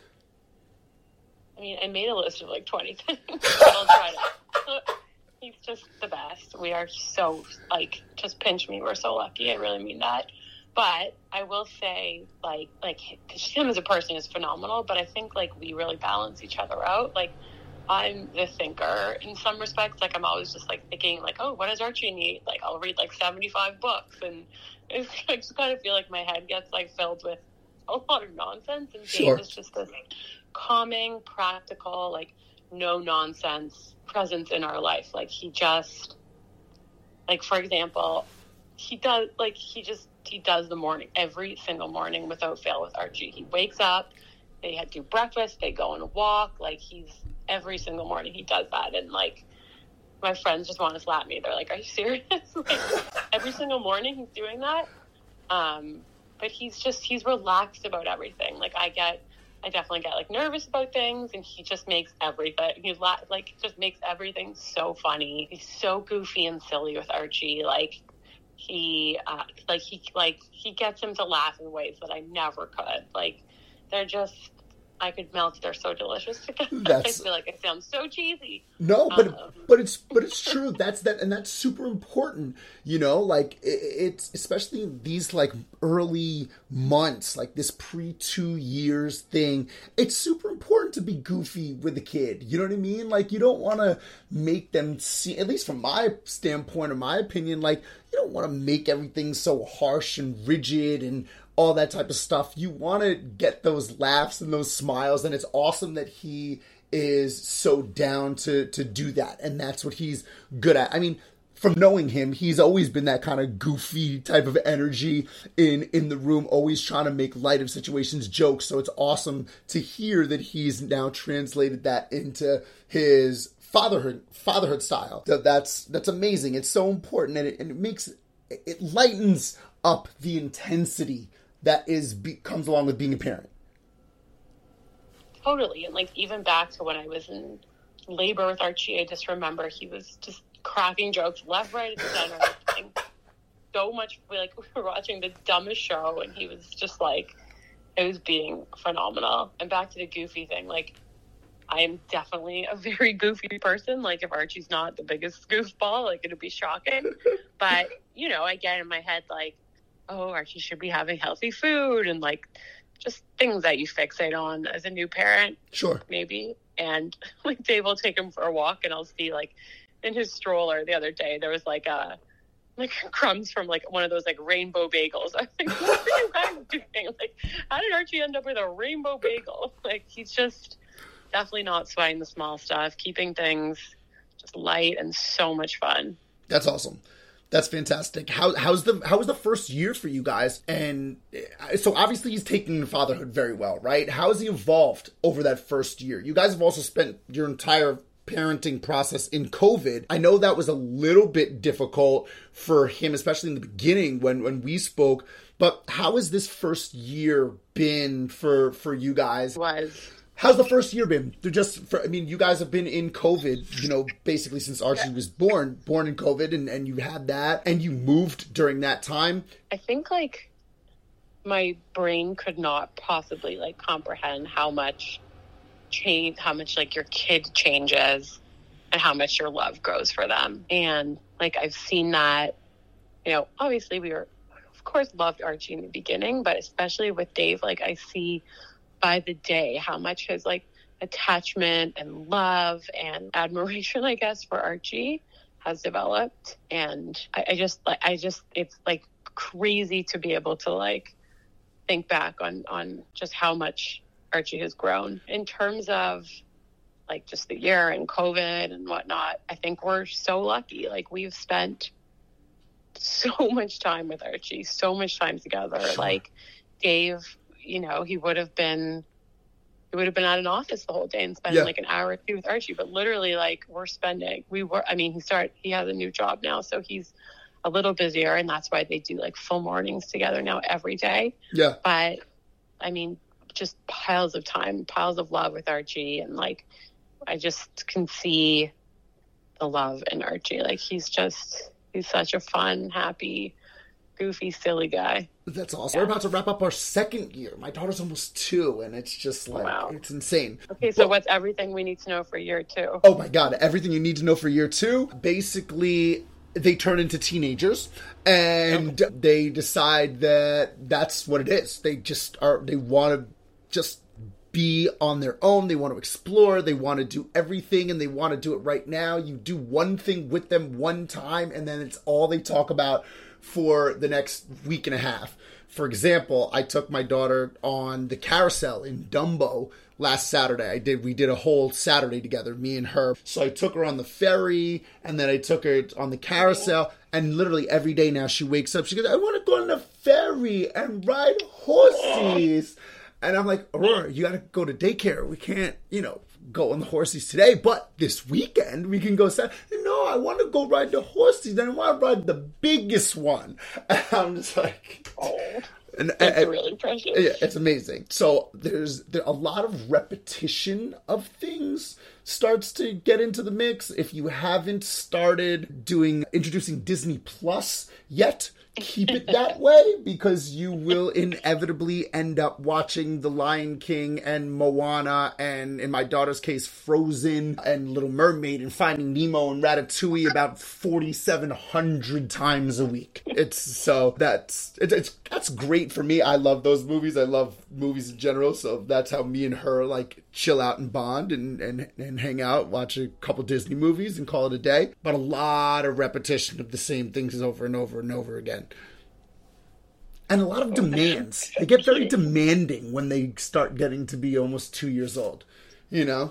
I mean, I made a list of like twenty things. I'll try to. He's just the best. We are so, like, just pinch me. We're so lucky. I really mean that. But I will say, like, like him as a person is phenomenal, but I think, like, we really balance each other out. Like, I'm the thinker in some respects. Like, I'm always just, like, thinking, like, oh, what does Archie need? Like, I'll read, like, seventy-five books. And it's, I just kind of feel like my head gets, like, filled with a lot of nonsense. And Sure. Dave is just this calming, practical, like, no-nonsense presence in our life. Like, he just, like, for example, he does, like, he just, he does the morning, every single morning without fail with Archie. He wakes up, they do breakfast, they go on a walk. Like, he's, every single morning he does that. And, like, my friends just want to slap me. They're like, are you serious? Like, every single morning he's doing that. Um, but he's just, he's relaxed about everything. Like, I get, I definitely get, like, nervous about things, and he just makes everything, he la- like, just makes everything so funny. He's so goofy and silly with Archie. Like, He, uh, like, he, like, he gets him to laugh in ways that I never could. Like, they're just, I could melt. They're so delicious together. That's, I feel like I sound so cheesy. No, but, um, but it's, but it's true. That's that. And that's super important, you know, like it, it's especially these like early months, like this pre two years thing. It's super important to be goofy with the kid. You know what I mean? Like, you don't want to make them see, at least from my standpoint or my opinion, like, you don't want to make everything so harsh and rigid and all that type of stuff. You want to get those laughs and those smiles, and it's awesome that he is so down to to do that, and that's what he's good at. I mean, from knowing him, he's always been that kind of goofy type of energy in in the room, always trying to make light of situations, jokes. So it's awesome to hear that he's now translated that into his fatherhood fatherhood style. So that's that's amazing. It's so important, and it, and it makes it lightens up the intensity that is be, comes along with being a parent. Totally. And, like, even back to when I was in labor with Archie, I just remember he was just cracking jokes left, right, and center. And so much, like, we were watching the dumbest show, and he was just, like, it was being phenomenal. And back to the goofy thing, like, I am definitely a very goofy person. Like, if Archie's not the biggest goofball, like, it'd be shocking. But, you know, I get in my head, like, oh, Archie should be having healthy food, and, like, just things that you fixate on as a new parent. Sure. Maybe. And, like, Dave will take him for a walk, and I'll see, like, in his stroller the other day, there was, like, a, like, crumbs from, like, one of those, like, rainbow bagels. I think, what are you guys doing? Like, how did Archie end up with a rainbow bagel? Like, he's just definitely not sweating the small stuff, keeping things just light and so much fun. That's awesome. That's fantastic. How how's the how was the first year for you guys? And so obviously he's taking fatherhood very well, right? How has he evolved over that first year? You guys have also spent your entire parenting process in COVID. I know that was a little bit difficult for him, especially in the beginning when, when we spoke. But how has this first year been for for you guys? Was. How's the first year been? They're just, for, I mean, you guys have been in COVID, you know, basically since Archie was born, born in COVID, and, and you had that, and you moved during that time. I think, like, my brain could not possibly, like, comprehend how much change, how much, like, your kid changes and how much your love grows for them. And, like, I've seen that, you know, obviously we were, of course, loved Archie in the beginning, but especially with Dave, like, I see by the day how much his, like, attachment and love and admiration, I guess, for Archie has developed. And I, I just like I just it's like crazy to be able to, like, think back on on just how much Archie has grown. In terms of like just the year and COVID and whatnot, I think we're so lucky. Like we've spent so much time with Archie, so much time together. Sure. Like Dave, you know, he would have been, he would have been at an office the whole day and spending yeah. like an hour or two with Archie. But literally, like we're spending, we were. I mean, he started. He has a new job now, so he's a little busier, and that's why they do like full mornings together now every day. Yeah. But I mean, just piles of time, piles of love with Archie, and like I just can see the love in Archie. Like he's just, he's such a fun, happy, goofy, silly guy. That's awesome. Yeah. We're about to wrap up our second year. My daughter's almost two, and it's just like, wow. It's insane. Okay, so but, what's everything we need to know for year two? Oh my God, everything you need to know for year two. Basically, they turn into teenagers, and okay. they decide that that's what it is. They just are, they want to just be on their own. They want to explore. They want to do everything, and they want to do it right now. You do one thing with them one time, and then it's all they talk about for the next week and a half. For example, I took my daughter on the carousel in Dumbo last Saturday. I did. We did a whole Saturday together, me and her. So I took her on the ferry, and then I took her on the carousel. And literally every day now she wakes up, she goes, I want to go on the ferry and ride horses. And I'm like, Aurora, you got to go to daycare. We can't, you know, go on the horses today, but this weekend we can go. Saturday. No, I want to go ride the horses. And I want to ride the biggest one. And I'm just like, oh, and, that's and, really precious. Yeah, it's amazing. So there's there, a lot of repetition of things starts to get into the mix. If you haven't started doing introducing Disney Plus yet, keep it that way, because you will inevitably end up watching The Lion King and Moana and, in my daughter's case, Frozen and Little Mermaid and Finding Nemo and Ratatouille about forty-seven hundred times a week. It's so that's it's, it's that's great for me. I love those movies. I love movies in general, so that's how me and her like chill out and bond and, and, and hang out, watch a couple Disney movies and call it a day. But a lot of repetition of the same things over and over and over again. And a lot of demands. They get very demanding when they start getting to be almost two years old, you know?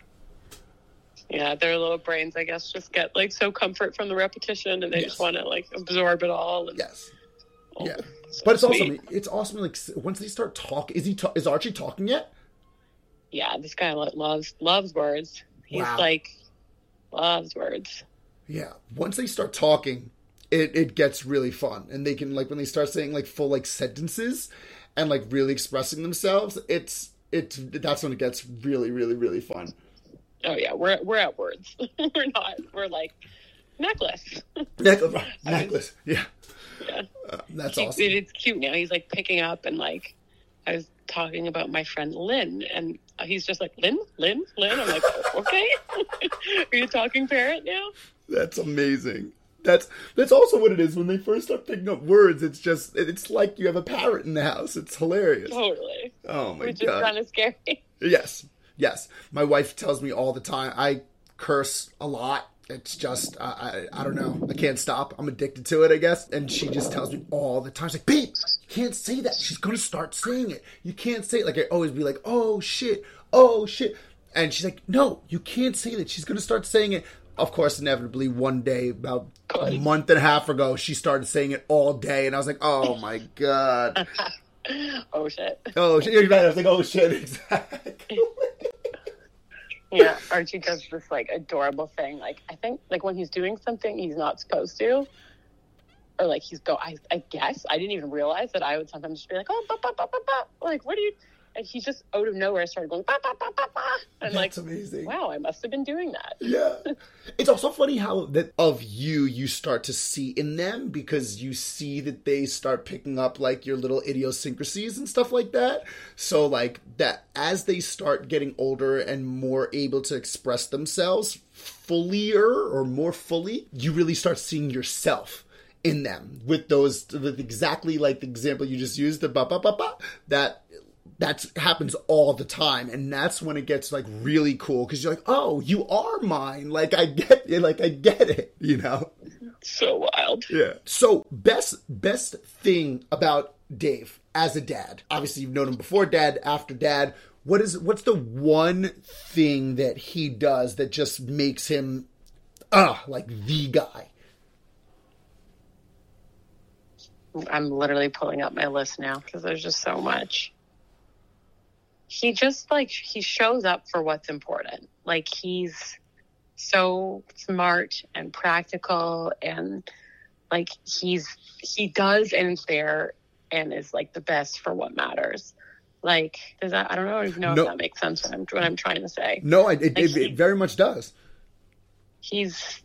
Yeah, their little brains, I guess, just get like so comfort from the repetition, and they yes. just want to like absorb it all. And, yes. oh, yeah. So but it's sweet. awesome. It's awesome. Like once they start talking, is he? Ta- is Archie talking yet? Yeah, this guy loves loves words. He's wow. like loves words. Yeah. Once they start talking, it it gets really fun, and they can like when they start saying like full like sentences and like really expressing themselves. It's it's that's when it gets really really really fun. Oh yeah, we're we're at words. We're not. We're like necklace. Necklace. Necklace. Yeah. Yeah. Uh, that's he, awesome. It's cute now. He's like picking up, and like I was talking about my friend Lynn, and he's just like, Lynn, Lynn, Lynn. I'm like, okay. Are you talking parrot now? That's amazing. That's that's also what it is when they first start picking up words. It's just it's like you have a parrot in the house. It's hilarious. Totally. Oh my Which god. Which is kind of scary. Yes, yes. My wife tells me all the time. I curse a lot. It's just I, I I don't know. I can't stop. I'm addicted to it, I guess. And she just tells me all the time. She's like, babe, you can't say that. She's gonna start saying it. You can't say it. Like I always be like, oh shit, oh shit. And she's like, no, you can't say that. She's gonna start saying it. Of course, inevitably, one day, about a month and a half ago, she started saying it all day. And I was like, oh, my God. oh, shit. Oh, shit. I was like, oh, shit, exactly. Yeah, Archie does this, like, adorable thing. Like, I think, like, when he's doing something he's not supposed to, or, like, he's go, I, I guess, I didn't even realize that I would sometimes just be like, oh, ba, ba, ba, ba, ba. Like, what are you... And he just, out of nowhere, started going, ba, ba, ba, ba, ba. And That's like, amazing. Wow, I must have been doing that. Yeah. It's also funny how that of you, you start to see in them, because you see that they start picking up, like, your little idiosyncrasies and stuff like that. So, like, that as they start getting older and more able to express themselves fullier or more fully, you really start seeing yourself in them with those, with exactly like the example you just used, the ba, ba, ba, ba, that... That happens all the time, and that's when it gets, like, really cool, because you're like, oh, you are mine. Like, I get it. Like, I get it, you know? So wild. Yeah. So, best best thing about Dave as a dad. Obviously, you've known him before dad, after dad. What is what's the one thing that he does that just makes him ah like the guy? I'm literally pulling up my list now because there's just so much. He just like he shows up for what's important. Like he's so smart and practical, and like he's he does and is there and is like the best for what matters. Like, does that, I don't know, even know no. if that makes sense what I'm, what I'm trying to say. No, it, like it, he, it very much does. He's,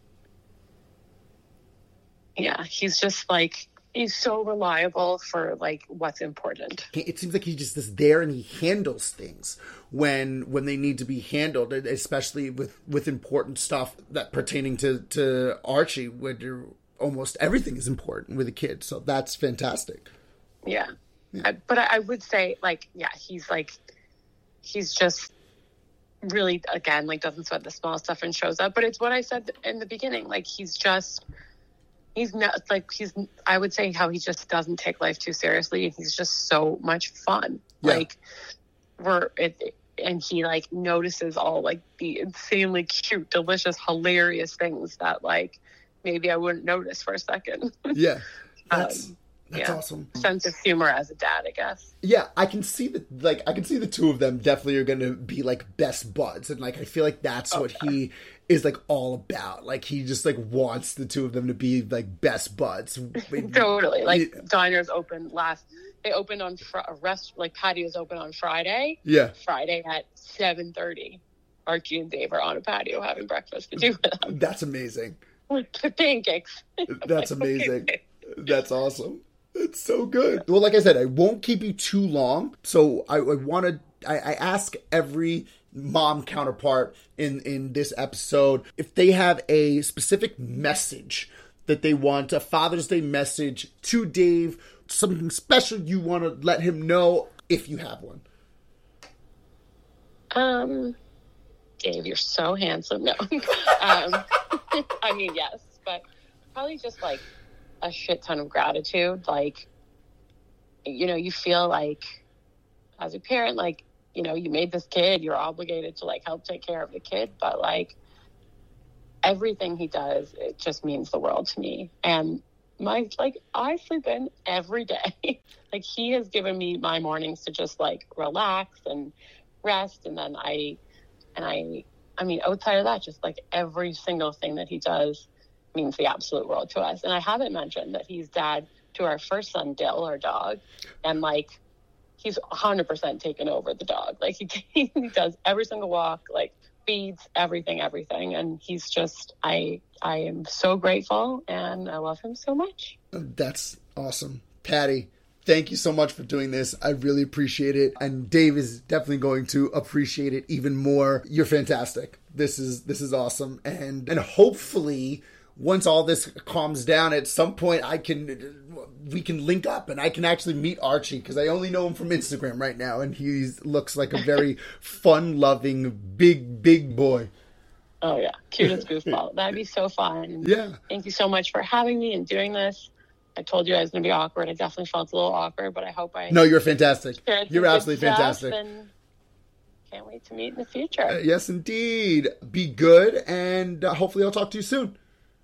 yeah, he's just like, he's so reliable for like what's important. It seems like he just is there and he handles things when when they need to be handled, especially with, with important stuff that pertaining to, to Archie, where almost everything is important with a kid. So that's fantastic. Yeah. I, but I, I would say, like, yeah, he's like, he's just really, again, like, doesn't sweat the small stuff and shows up. But it's what I said in the beginning. Like, he's just, he's not, like, he's, I would say how he just doesn't take life too seriously. He's just so much fun. Yeah. Like, we're, it, and he, like, notices all, like, the insanely cute, delicious, hilarious things that, like, maybe I wouldn't notice for a second. Yeah. That's... um, That's yeah. awesome. Sense of humor as a dad, I guess. Yeah, I can see that. Like, I can see the two of them definitely are going to be like best buds, and like I feel like that's oh, what yeah. he is like all about. Like he just like wants the two of them to be like best buds. Totally. Like yeah. Diners opened last. They opened on fr- a rest like patios open on Friday. Yeah. Friday at seven thirty. Archie and Dave are on a patio having breakfast. The two of them. That's amazing. With pancakes. That's like, amazing. Okay. That's awesome. It's so good. Well, like I said, I won't keep you too long. So I, I want to, I, I ask every mom counterpart in, in this episode if they have a specific message that they want, a Father's Day message to Dave, something special you want to let him know if you have one. Um, Dave, you're so handsome. No. um, I mean, yes, but probably just like, a shit ton of gratitude. Like, you know, you feel like as a parent, like, you know, you made this kid, you're obligated to like help take care of the kid, but like everything he does, it just means the world to me. And my, like, I sleep in every day. Like he has given me my mornings to just like relax and rest. And then I, and I, I mean, outside of that, just like every single thing that he does means the absolute world to us. And I haven't mentioned that he's dad to our first son, Dill, our dog. And like, he's one hundred percent taken over the dog. Like he, he does every single walk, like feeds, everything, everything. And he's just, I, I am so grateful and I love him so much. That's awesome. Patty, thank you so much for doing this. I really appreciate it. And Dave is definitely going to appreciate it even more. You're fantastic. This is, this is awesome. And, and hopefully, once all this calms down, at some point I can, we can link up and I can actually meet Archie, because I only know him from Instagram right now, and he looks like a very fun-loving, big, big boy. Oh yeah, cute as goofball. That'd be so fun. Yeah. Thank you so much for having me and doing this. I told you I was going to be awkward. I definitely felt a little awkward, but I hope I. No, you're fantastic. You're absolutely fantastic. And can't wait to meet in the future. Uh, yes, indeed. Be good, and uh, hopefully I'll talk to you soon.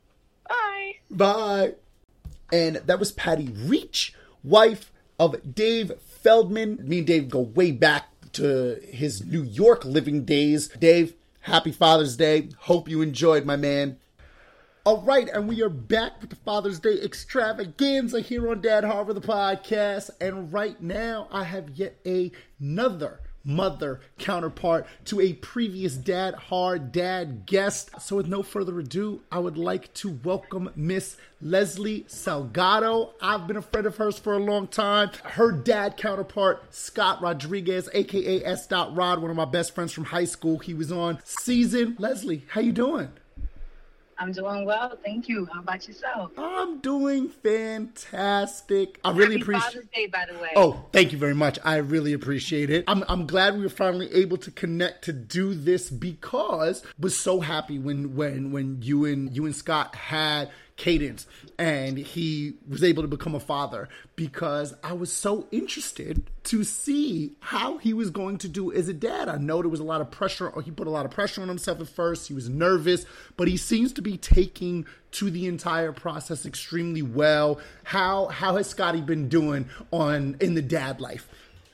Bye. Bye. And that was Patty Reach, wife of Dave Feldman. Me and Dave go way back to his New York living days. Dave, happy Father's Day. Hope you enjoyed, my man. All right, and we are back with the Father's Day extravaganza here on Dad Harbor, the podcast. And right now, I have yet another mother counterpart to a previous Dad Hard Dad guest. So with no further ado, I would like to welcome Miss Leslie Salgado. I've been a friend of hers for a long time. Her dad counterpart, Scott Rodriguez, aka S. Rod, one of my best friends from high school. He was on season. Leslie, how you doing? I'm doing well, thank you. How about yourself? I'm doing fantastic. I really Happy appreciate. Father's Day, by the way. Oh, thank you very much. I really appreciate it. I'm I'm glad we were finally able to connect to do this, because I was so happy when when when you and you and Scott had Cadence and he was able to become a father, because I was so interested to see how he was going to do as a dad. I know there was a lot of pressure, or he put a lot of pressure on himself at first. He was nervous, but he seems to be taking to the entire process extremely well. How how has Scotty been doing on in the dad life?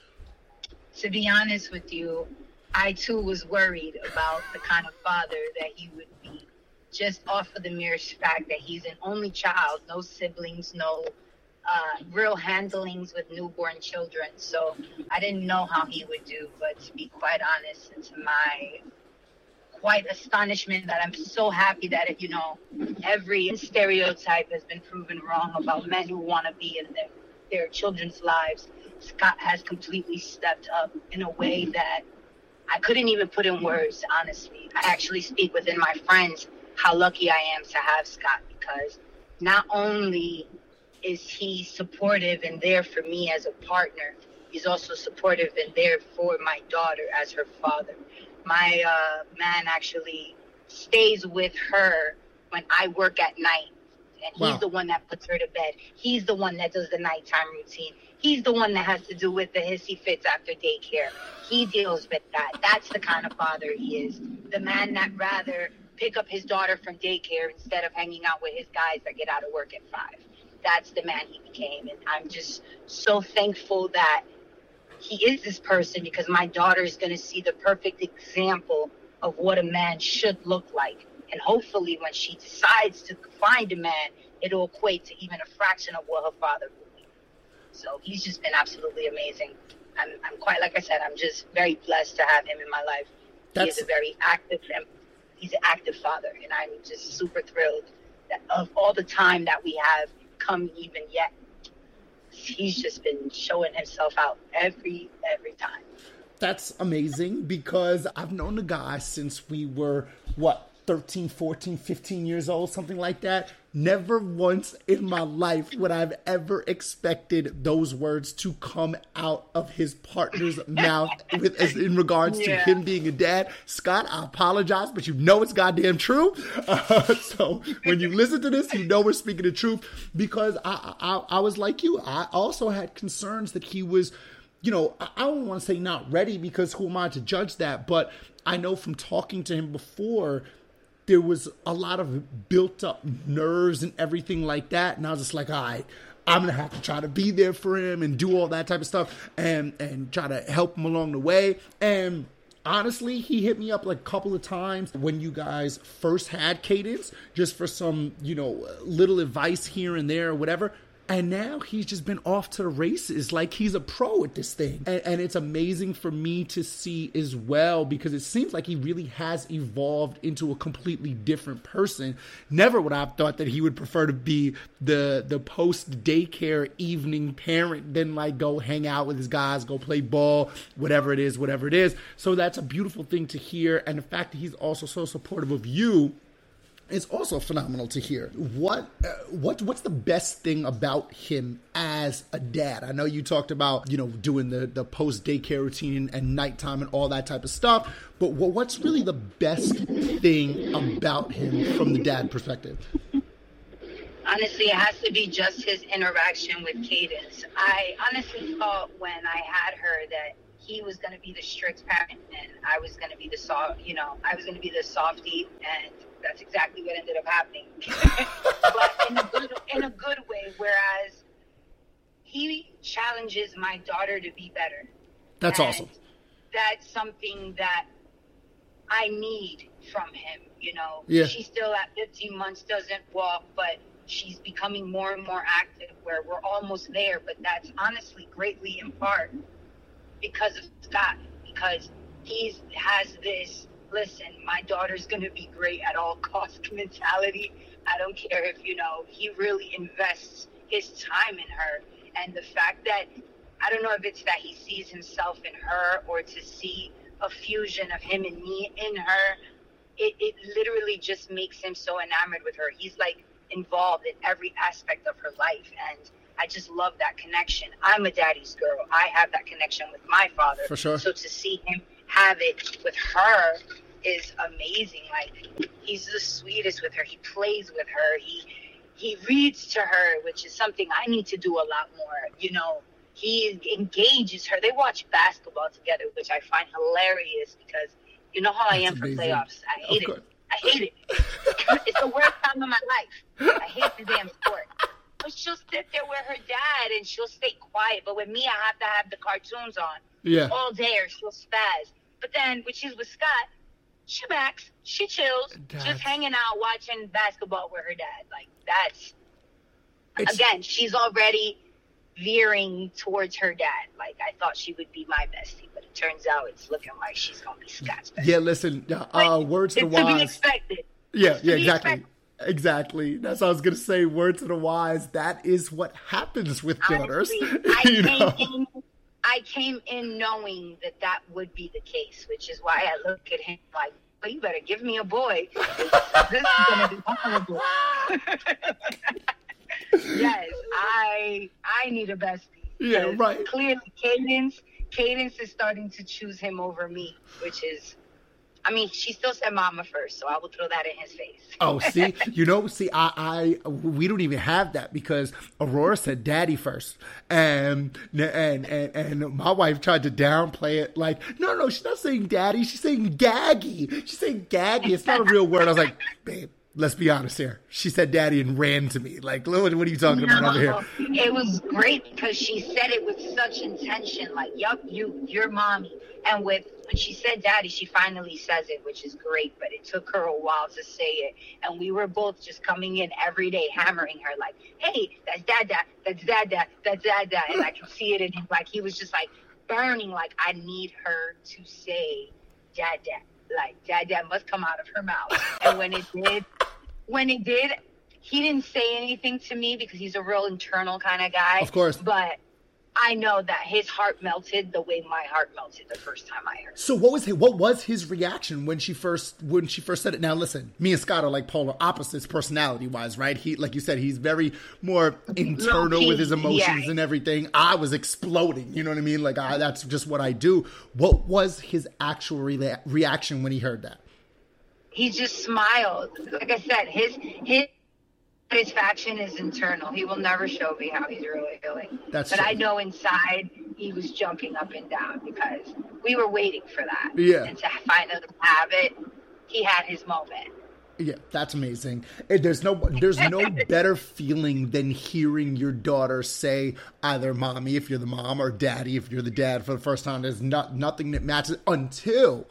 To be honest with you, I too was worried about the kind of father that he would be, just off of the mere fact that he's an only child, no siblings, no uh, real handlings with newborn children. So I didn't know how he would do, but to be quite honest, and to my quite astonishment, that I'm so happy that, you know, every stereotype has been proven wrong about men who want to be in their, their children's lives. Scott has completely stepped up in a way that I couldn't even put in words, honestly. I actually speak within my friends how lucky I am to have Scott, because not only is he supportive and there for me as a partner, he's also supportive and there for my daughter as her father. My uh, man actually stays with her when I work at night, and he's Wow. the one that puts her to bed. He's the one that does the nighttime routine. He's the one that has to do with the hissy fits after daycare. He deals with that. That's the kind of father he is. The man that rather pick up his daughter from daycare instead of hanging out with his guys that get out of work at five. That's the man he became. And I'm just so thankful that he is this person, because my daughter is going to see the perfect example of what a man should look like. And hopefully when she decides to find a man, it'll equate to even a fraction of what her father would be. So he's just been absolutely amazing. I'm, I'm quite, like I said, I'm just very blessed to have him in my life. That's- He is a very active, he's an active father, and I'm just super thrilled that of all the time that we have come even yet, he's just been showing himself out every, every time. That's amazing, because I've known the guy since we were, what, thirteen, fourteen, fifteen years old, something like that. Never once in my life would I've ever expected those words to come out of his partner's mouth with, as in regards to Yeah. him being a dad. Scott, I apologize, but you know it's goddamn true. Uh, so when you listen to this, you know we're speaking the truth, because I, I, I was like you. I also had concerns that he was, you know, I I don't want to say not ready, because who am I to judge that? But I know from talking to him before, there was a lot of built up nerves and everything like that. And I was just like, all right, I'm going to have to try to be there for him and do all that type of stuff and, and try to help him along the way. And honestly, he hit me up like a couple of times when you guys first had Cadence, just for some, you know, little advice here and there or whatever. And now he's just been off to the races. Like, he's a pro at this thing. And, and it's amazing for me to see as well, because it seems like he really has evolved into a completely different person. Never would I have thought that he would prefer to be the the post-daycare evening parent than like go hang out with his guys, go play ball, whatever it is, whatever it is. So that's a beautiful thing to hear. And the fact that he's also so supportive of you, it's also phenomenal to hear. What, uh, what, what's the best thing about him as a dad? I know you talked about, you know, doing the, the post daycare routine and nighttime and all that type of stuff, but what, what's really the best thing about him from the dad perspective? Honestly, it has to be just his interaction with Cadence. I honestly thought when I had her that he was going to be the strict parent and I was going to be the soft, you know, I was going to be the softie, and that's exactly what ended up happening. But in a good, in a good way, whereas he challenges my daughter to be better. That's And awesome. That's something that I need from him, you know. Yeah. She still at fifteen months doesn't walk, but she's becoming more and more active, where we're almost there. But that's honestly greatly in part because of Scott, because he has this, listen, my daughter's going to be great at all cost mentality. I don't care if, you know, he really invests his time in her. And the fact that, I don't know if it's that he sees himself in her or to see a fusion of him and me in her, it, it literally just makes him so enamored with her. He's like involved in every aspect of her life. And I just love that connection. I'm a daddy's girl. I have that connection with my father. For sure. So to see him have it with her is amazing. Like, he's the sweetest with her. He plays with her. He he reads to her, which is something I need to do a lot more. You know, he engages her. They watch basketball together, which I find hilarious because you know how I That's am for amazing. playoffs. I hate Of it. course. I hate it. It's the worst time of my life. I hate the damn sport. But she'll sit there with her dad and she'll stay quiet. But with me, I have to have the cartoons on Yeah. all day or she'll spaz. But then when she's with Scott, she backs, she chills, That's- just hanging out, watching basketball with her dad. Like, that's, It's- again, she's already veering towards her dad. Like, I thought she would be my bestie, but it turns out it's looking like she's going to be Scott's bestie. Yeah, listen, uh, Like, uh, words to the it's to be wise. expected. Yeah, It's to yeah, be exactly. expected. Exactly. That's what I was going to say. Word to the wise. That is what happens with daughters. Honestly, I you know? came in, I came in knowing that that would be the case, which is why I look at him like, well, you better give me a boy. This is going to be horrible. Yes, I I need a bestie. Yeah, 'Cause right. Clearly, Cadence, Cadence is starting to choose him over me, which is, I mean, she still said mama first, so I will throw that in his face. Oh, see, you know, see, I, I, we don't even have that because Aurora said daddy first. And, and, and, and my wife tried to downplay it like, no, no, she's not saying daddy. She's saying gaggy. She's saying gaggy. It's not a real word. I was like, babe, let's be honest here. She said daddy and ran to me. Like, what, what are you talking about over here? It was great because she said it with such intention, like, yup, you, you're mommy. And with when she said daddy, she finally says it, which is great, but it took her a while to say it. And we were both just coming in every day, hammering her, like, hey, that's dad, dad, that's dad, dad, that's dad, dad. And I could see it in him, like, he was just, like, burning, like, I need her to say dad, dad. Like, dad, dad must come out of her mouth. And when it did, when it did, he didn't say anything to me because he's a real internal kind of guy. Of course. But I know that his heart melted the way my heart melted the first time I heard it. So what was his, what was his reaction when she first when she first said it? Now listen, me and Scott are like polar opposites personality wise, right? He, like you said, he's very more internal Low-key, with his emotions yeah. and everything. I was exploding, you know what I mean? Like I, that's just what I do. What was his actual rea- reaction when he heard that? He just smiled. Like I said, his his satisfaction is internal. He will never show me how he's really feeling. That's but true. I know inside he was jumping up and down because we were waiting for that. Yeah. And to finally have it, he had his moment. Yeah, that's amazing. And there's no there's no better feeling than hearing your daughter say either mommy if you're the mom or daddy if you're the dad for the first time. There's not nothing that matches until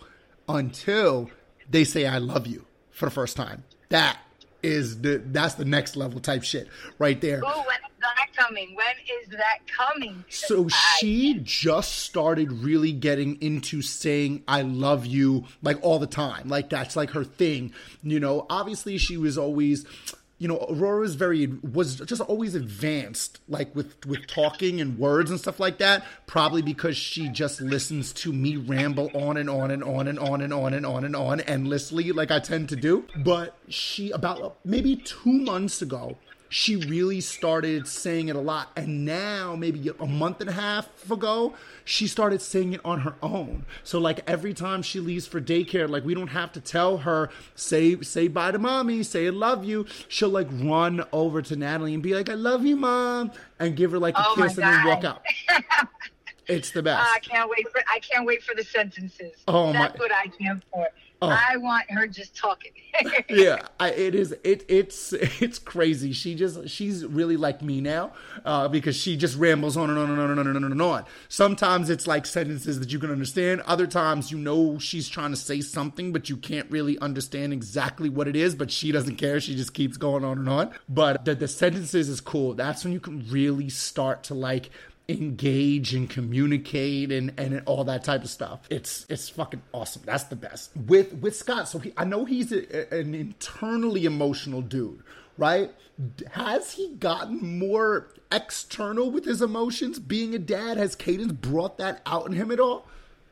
until they say I love you for the first time. That is the that's the next level type shit right there. Oh, when is that coming? When is that coming? So I- she just started really getting into saying I love you like all the time. Like that's like her thing. You know, obviously she was always, you know, Aurora was very was just always advanced like with with talking and words and stuff like that, probably because she just listens to me ramble on and on and on and on and on and on and on endlessly like I tend to do. But she about maybe two months ago she really started saying it a lot. And now, maybe a month and a half ago, she started saying it on her own. So, like, every time she leaves for daycare, like, we don't have to tell her, say say bye to mommy, say I love you. She'll, like, run over to Natalie and be like, I love you, Mom, and give her, like, a Oh my kiss and then walk God. out. It's the best. I can't wait for I can't wait for the sentences. Oh, my- That's what I can't for. Oh. I want her just talking. Yeah, I, it is. It it's it's crazy. She just she's really like me now uh, because she just rambles on and on and on and on and on and on. Sometimes it's like sentences that you can understand. Other times you know she's trying to say something, but you can't really understand exactly what it is. But she doesn't care. She just keeps going on and on. But the, the sentences is cool. That's when you can really start to like engage and communicate and, and all that type of stuff. It's it's fucking awesome. That's the best. With with Scott, so he, I know he's a, a, an internally emotional dude, right? Has he gotten more external with his emotions being a dad? Has Cadence brought that out in him at all?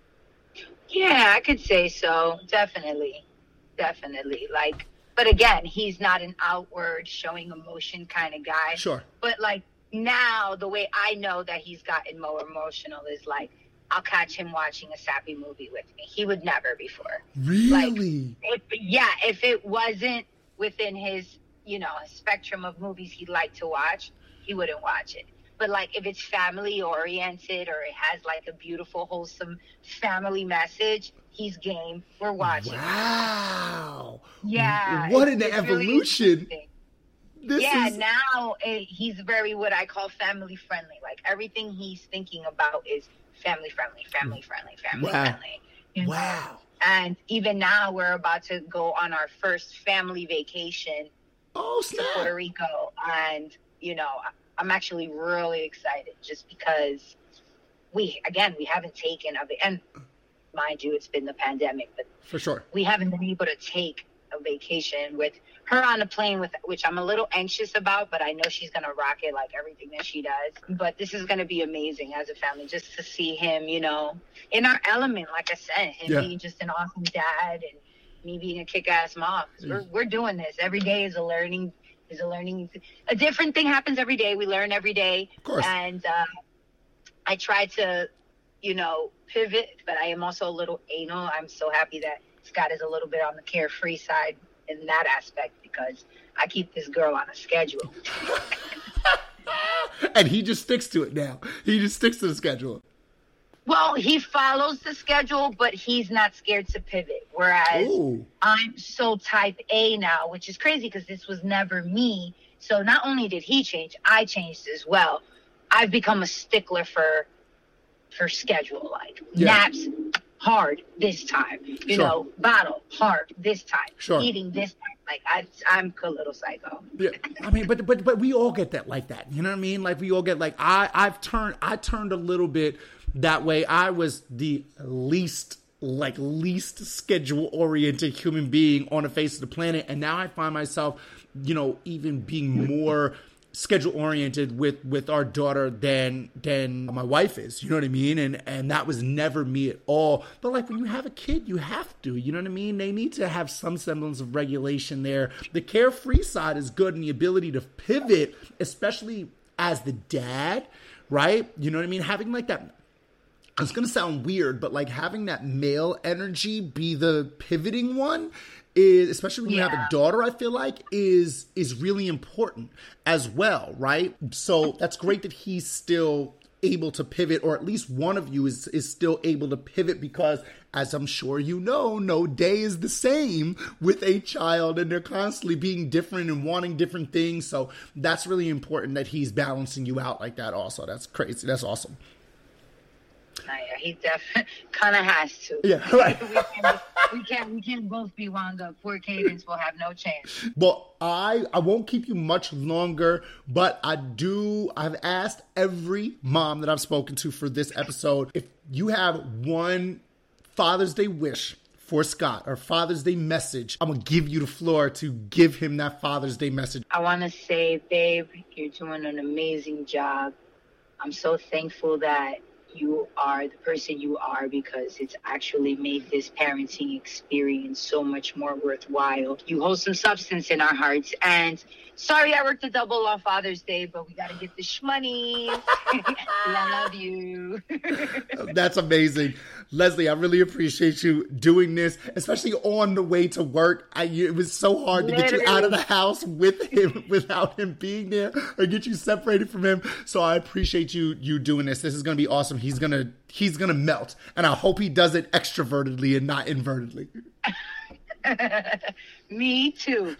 Yeah, I could say so. Definitely. Definitely. Like, but again, he's not an outward showing emotion kind of guy. Sure. But like, now the way I know that he's gotten more emotional is like I'll catch him watching a sappy movie with me. He would never before. Really? Like, if, yeah, if it wasn't within his you know, a spectrum of movies he'd like to watch, he wouldn't watch it. But like if it's family oriented or it has like a beautiful, wholesome family message, he's game. We're watching. Wow. Yeah. What it's, an it's evolution. Really this yeah, is... now it, he's very what I call family friendly. Like everything he's thinking about is family friendly, family friendly, family wow. friendly. You know? Wow. And even now we're about to go on our first family vacation oh, to snap. Puerto Rico. And, you know, I'm actually really excited just because we, again, we haven't taken a, and mind you, it's been the pandemic, but for sure, we haven't been able to take a vacation with her on a plane, with which I'm a little anxious about, but I know she's going to rock it like everything that she does. But this is going to be amazing as a family, just to see him, you know, in our element, like I said, him yeah. being just an awesome dad and me being a kick-ass mom. We're, we're doing this. Every day is a learning is a learning. A different thing happens every day. We learn every day. Of course. And uh, I try to, you know, pivot, but I am also a little anal. I'm so happy that Scott is a little bit on the carefree side in that aspect because I keep this girl on a schedule. And he just sticks to it now. He just sticks to the schedule. Well, he follows the schedule, but he's not scared to pivot. Whereas Ooh. I'm so type A now, which is crazy because this was never me. So not only did he change, I changed as well. I've become a stickler for for schedule, like yeah. naps hard this time, you sure. know, bottle hard this time, sure. eating this time. Like I, I'm a little psycho. Yeah, I mean, but but but we all get that like that. You know what I mean? Like we all get like I I've turned I turned a little bit that way. I was the least like least schedule oriented human being on the face of the planet, and now I find myself, you know, even being more schedule oriented with with our daughter than than my wife is, you know what I mean? And and that was never me at all. But like when you have a kid, you have to, you know what I mean? They need to have some semblance of regulation there. The carefree side is good, and the ability to pivot, especially as the dad, right? You know what I mean? Having like that, it's gonna sound weird, but like having that male energy be the pivoting one is, especially when you yeah. have a daughter, I feel like is is really important as well, right? So that's great that he's still able to pivot, or at least one of you is is still able to pivot, because as I'm sure you know, no day is the same with a child, and they're constantly being different and wanting different things. So that's really important that he's balancing you out like that also. That's crazy. That's awesome. Yeah, he definitely kind of has to. Yeah, right. we, can't, we can't. We can't both be wound up. Poor Cadence will have no chance. Well, I I won't keep you much longer, but I do. I've asked every mom that I've spoken to for this episode, if you have one Father's Day wish for Scott or Father's Day message, I'm gonna give you the floor to give him that Father's Day message. I want to say, babe, you're doing an amazing job. I'm so thankful that you are the person you are, because it's actually made this parenting experience so much more worthwhile. You hold some substance in our hearts. And sorry I worked a double on Father's Day, but we got to get the shmoney. I love you. That's amazing. Leslie, I really appreciate you doing this, especially on the way to work. I, it was so hard Literally. to get you out of the house with him without him being there, or get you separated from him. So I appreciate you you doing this. This is going to be awesome. He's going to he's going to melt, and I hope he does it extrovertedly and not invertedly. Me too.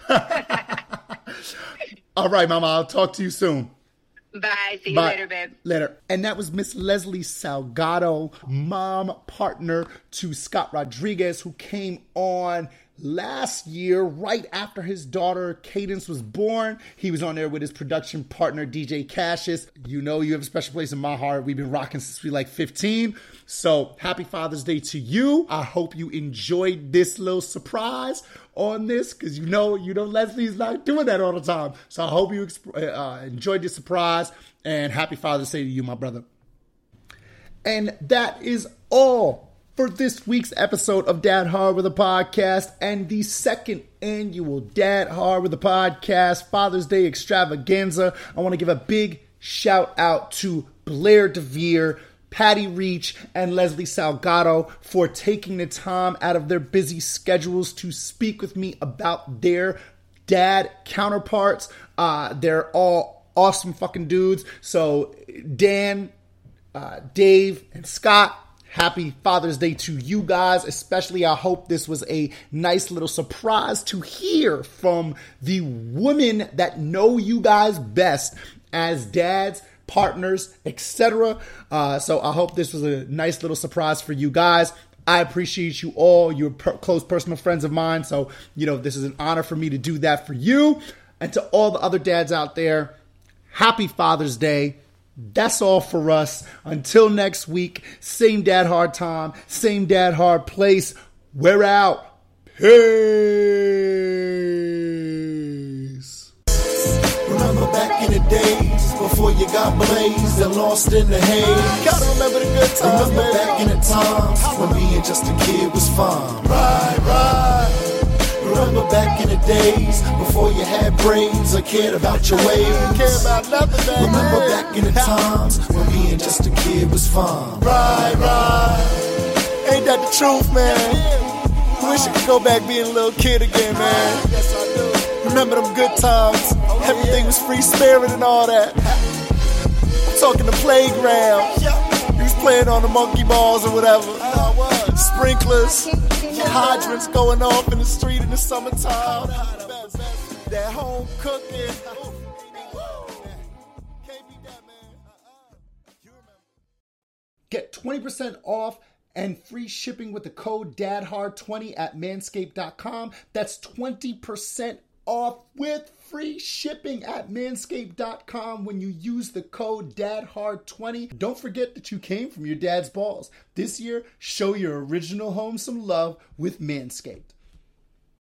All right, Mama, I'll talk to you soon. Bye. See you Bye. later, babe. Later. And that was Miss Leslie Salgado, mom partner to Scott Rodriguez, who came on last year, right after his daughter Cadence was born. He was on there with his production partner, D J Cassius. You know you have a special place in my heart. We've been rocking since we were like fifteen. So happy Father's Day to you. I hope you enjoyed this little surprise on this, because you know, you know Leslie's not doing that all the time. So I hope you uh, enjoyed this surprise, and happy Father's Day to you, my brother. And that is all for this week's episode of Dad Hard with a Podcast, and the second annual Dad Hard with a Podcast Father's Day extravaganza. I want to give a big shout out to Blair DeVere, Patty Reach, and Leslie Salgado for taking the time out of their busy schedules to speak with me about their dad counterparts. Uh, they're all awesome fucking dudes. So Dan, uh, Dave, and Scott, happy Father's Day to you guys. Especially, I hope this was a nice little surprise to hear from the women that know you guys best as dads, partners, et cetera. Uh, so I hope this was a nice little surprise for you guys. I appreciate you all. You're per- close personal friends of mine. So, you know, this is an honor for me to do that for you. And to all the other dads out there, happy Father's Day. That's all for us. Until next week, same dad hard time, same dad hard place. We're out. Peace. Remember back in the days before you got blazed and lost in the haze. Gotta remember the good times. Remember back in the times when being just a kid was fun. Right, right. Remember back in the days before you had brains or cared about your ways. Care about nothing back Remember then. Back in the times when being just a kid was fun. Right, right. Ain't that the truth, man? Wish I could go back being a little kid again, man. Yes, I do. Remember them good times. Everything was free spirit and all that. I'm talking the playground. You was playing on the monkey balls or whatever. Sprinklers, hydrants going off in the street in the summertime. That home cooking. Get twenty percent off and free shipping with the code dad hard twenty at manscaped dot com. That's twenty percent off with free shipping at manscaped dot com when you use the code dad hard twenty. Don't forget that you came from your dad's balls. This year, show your original home some love with Manscaped.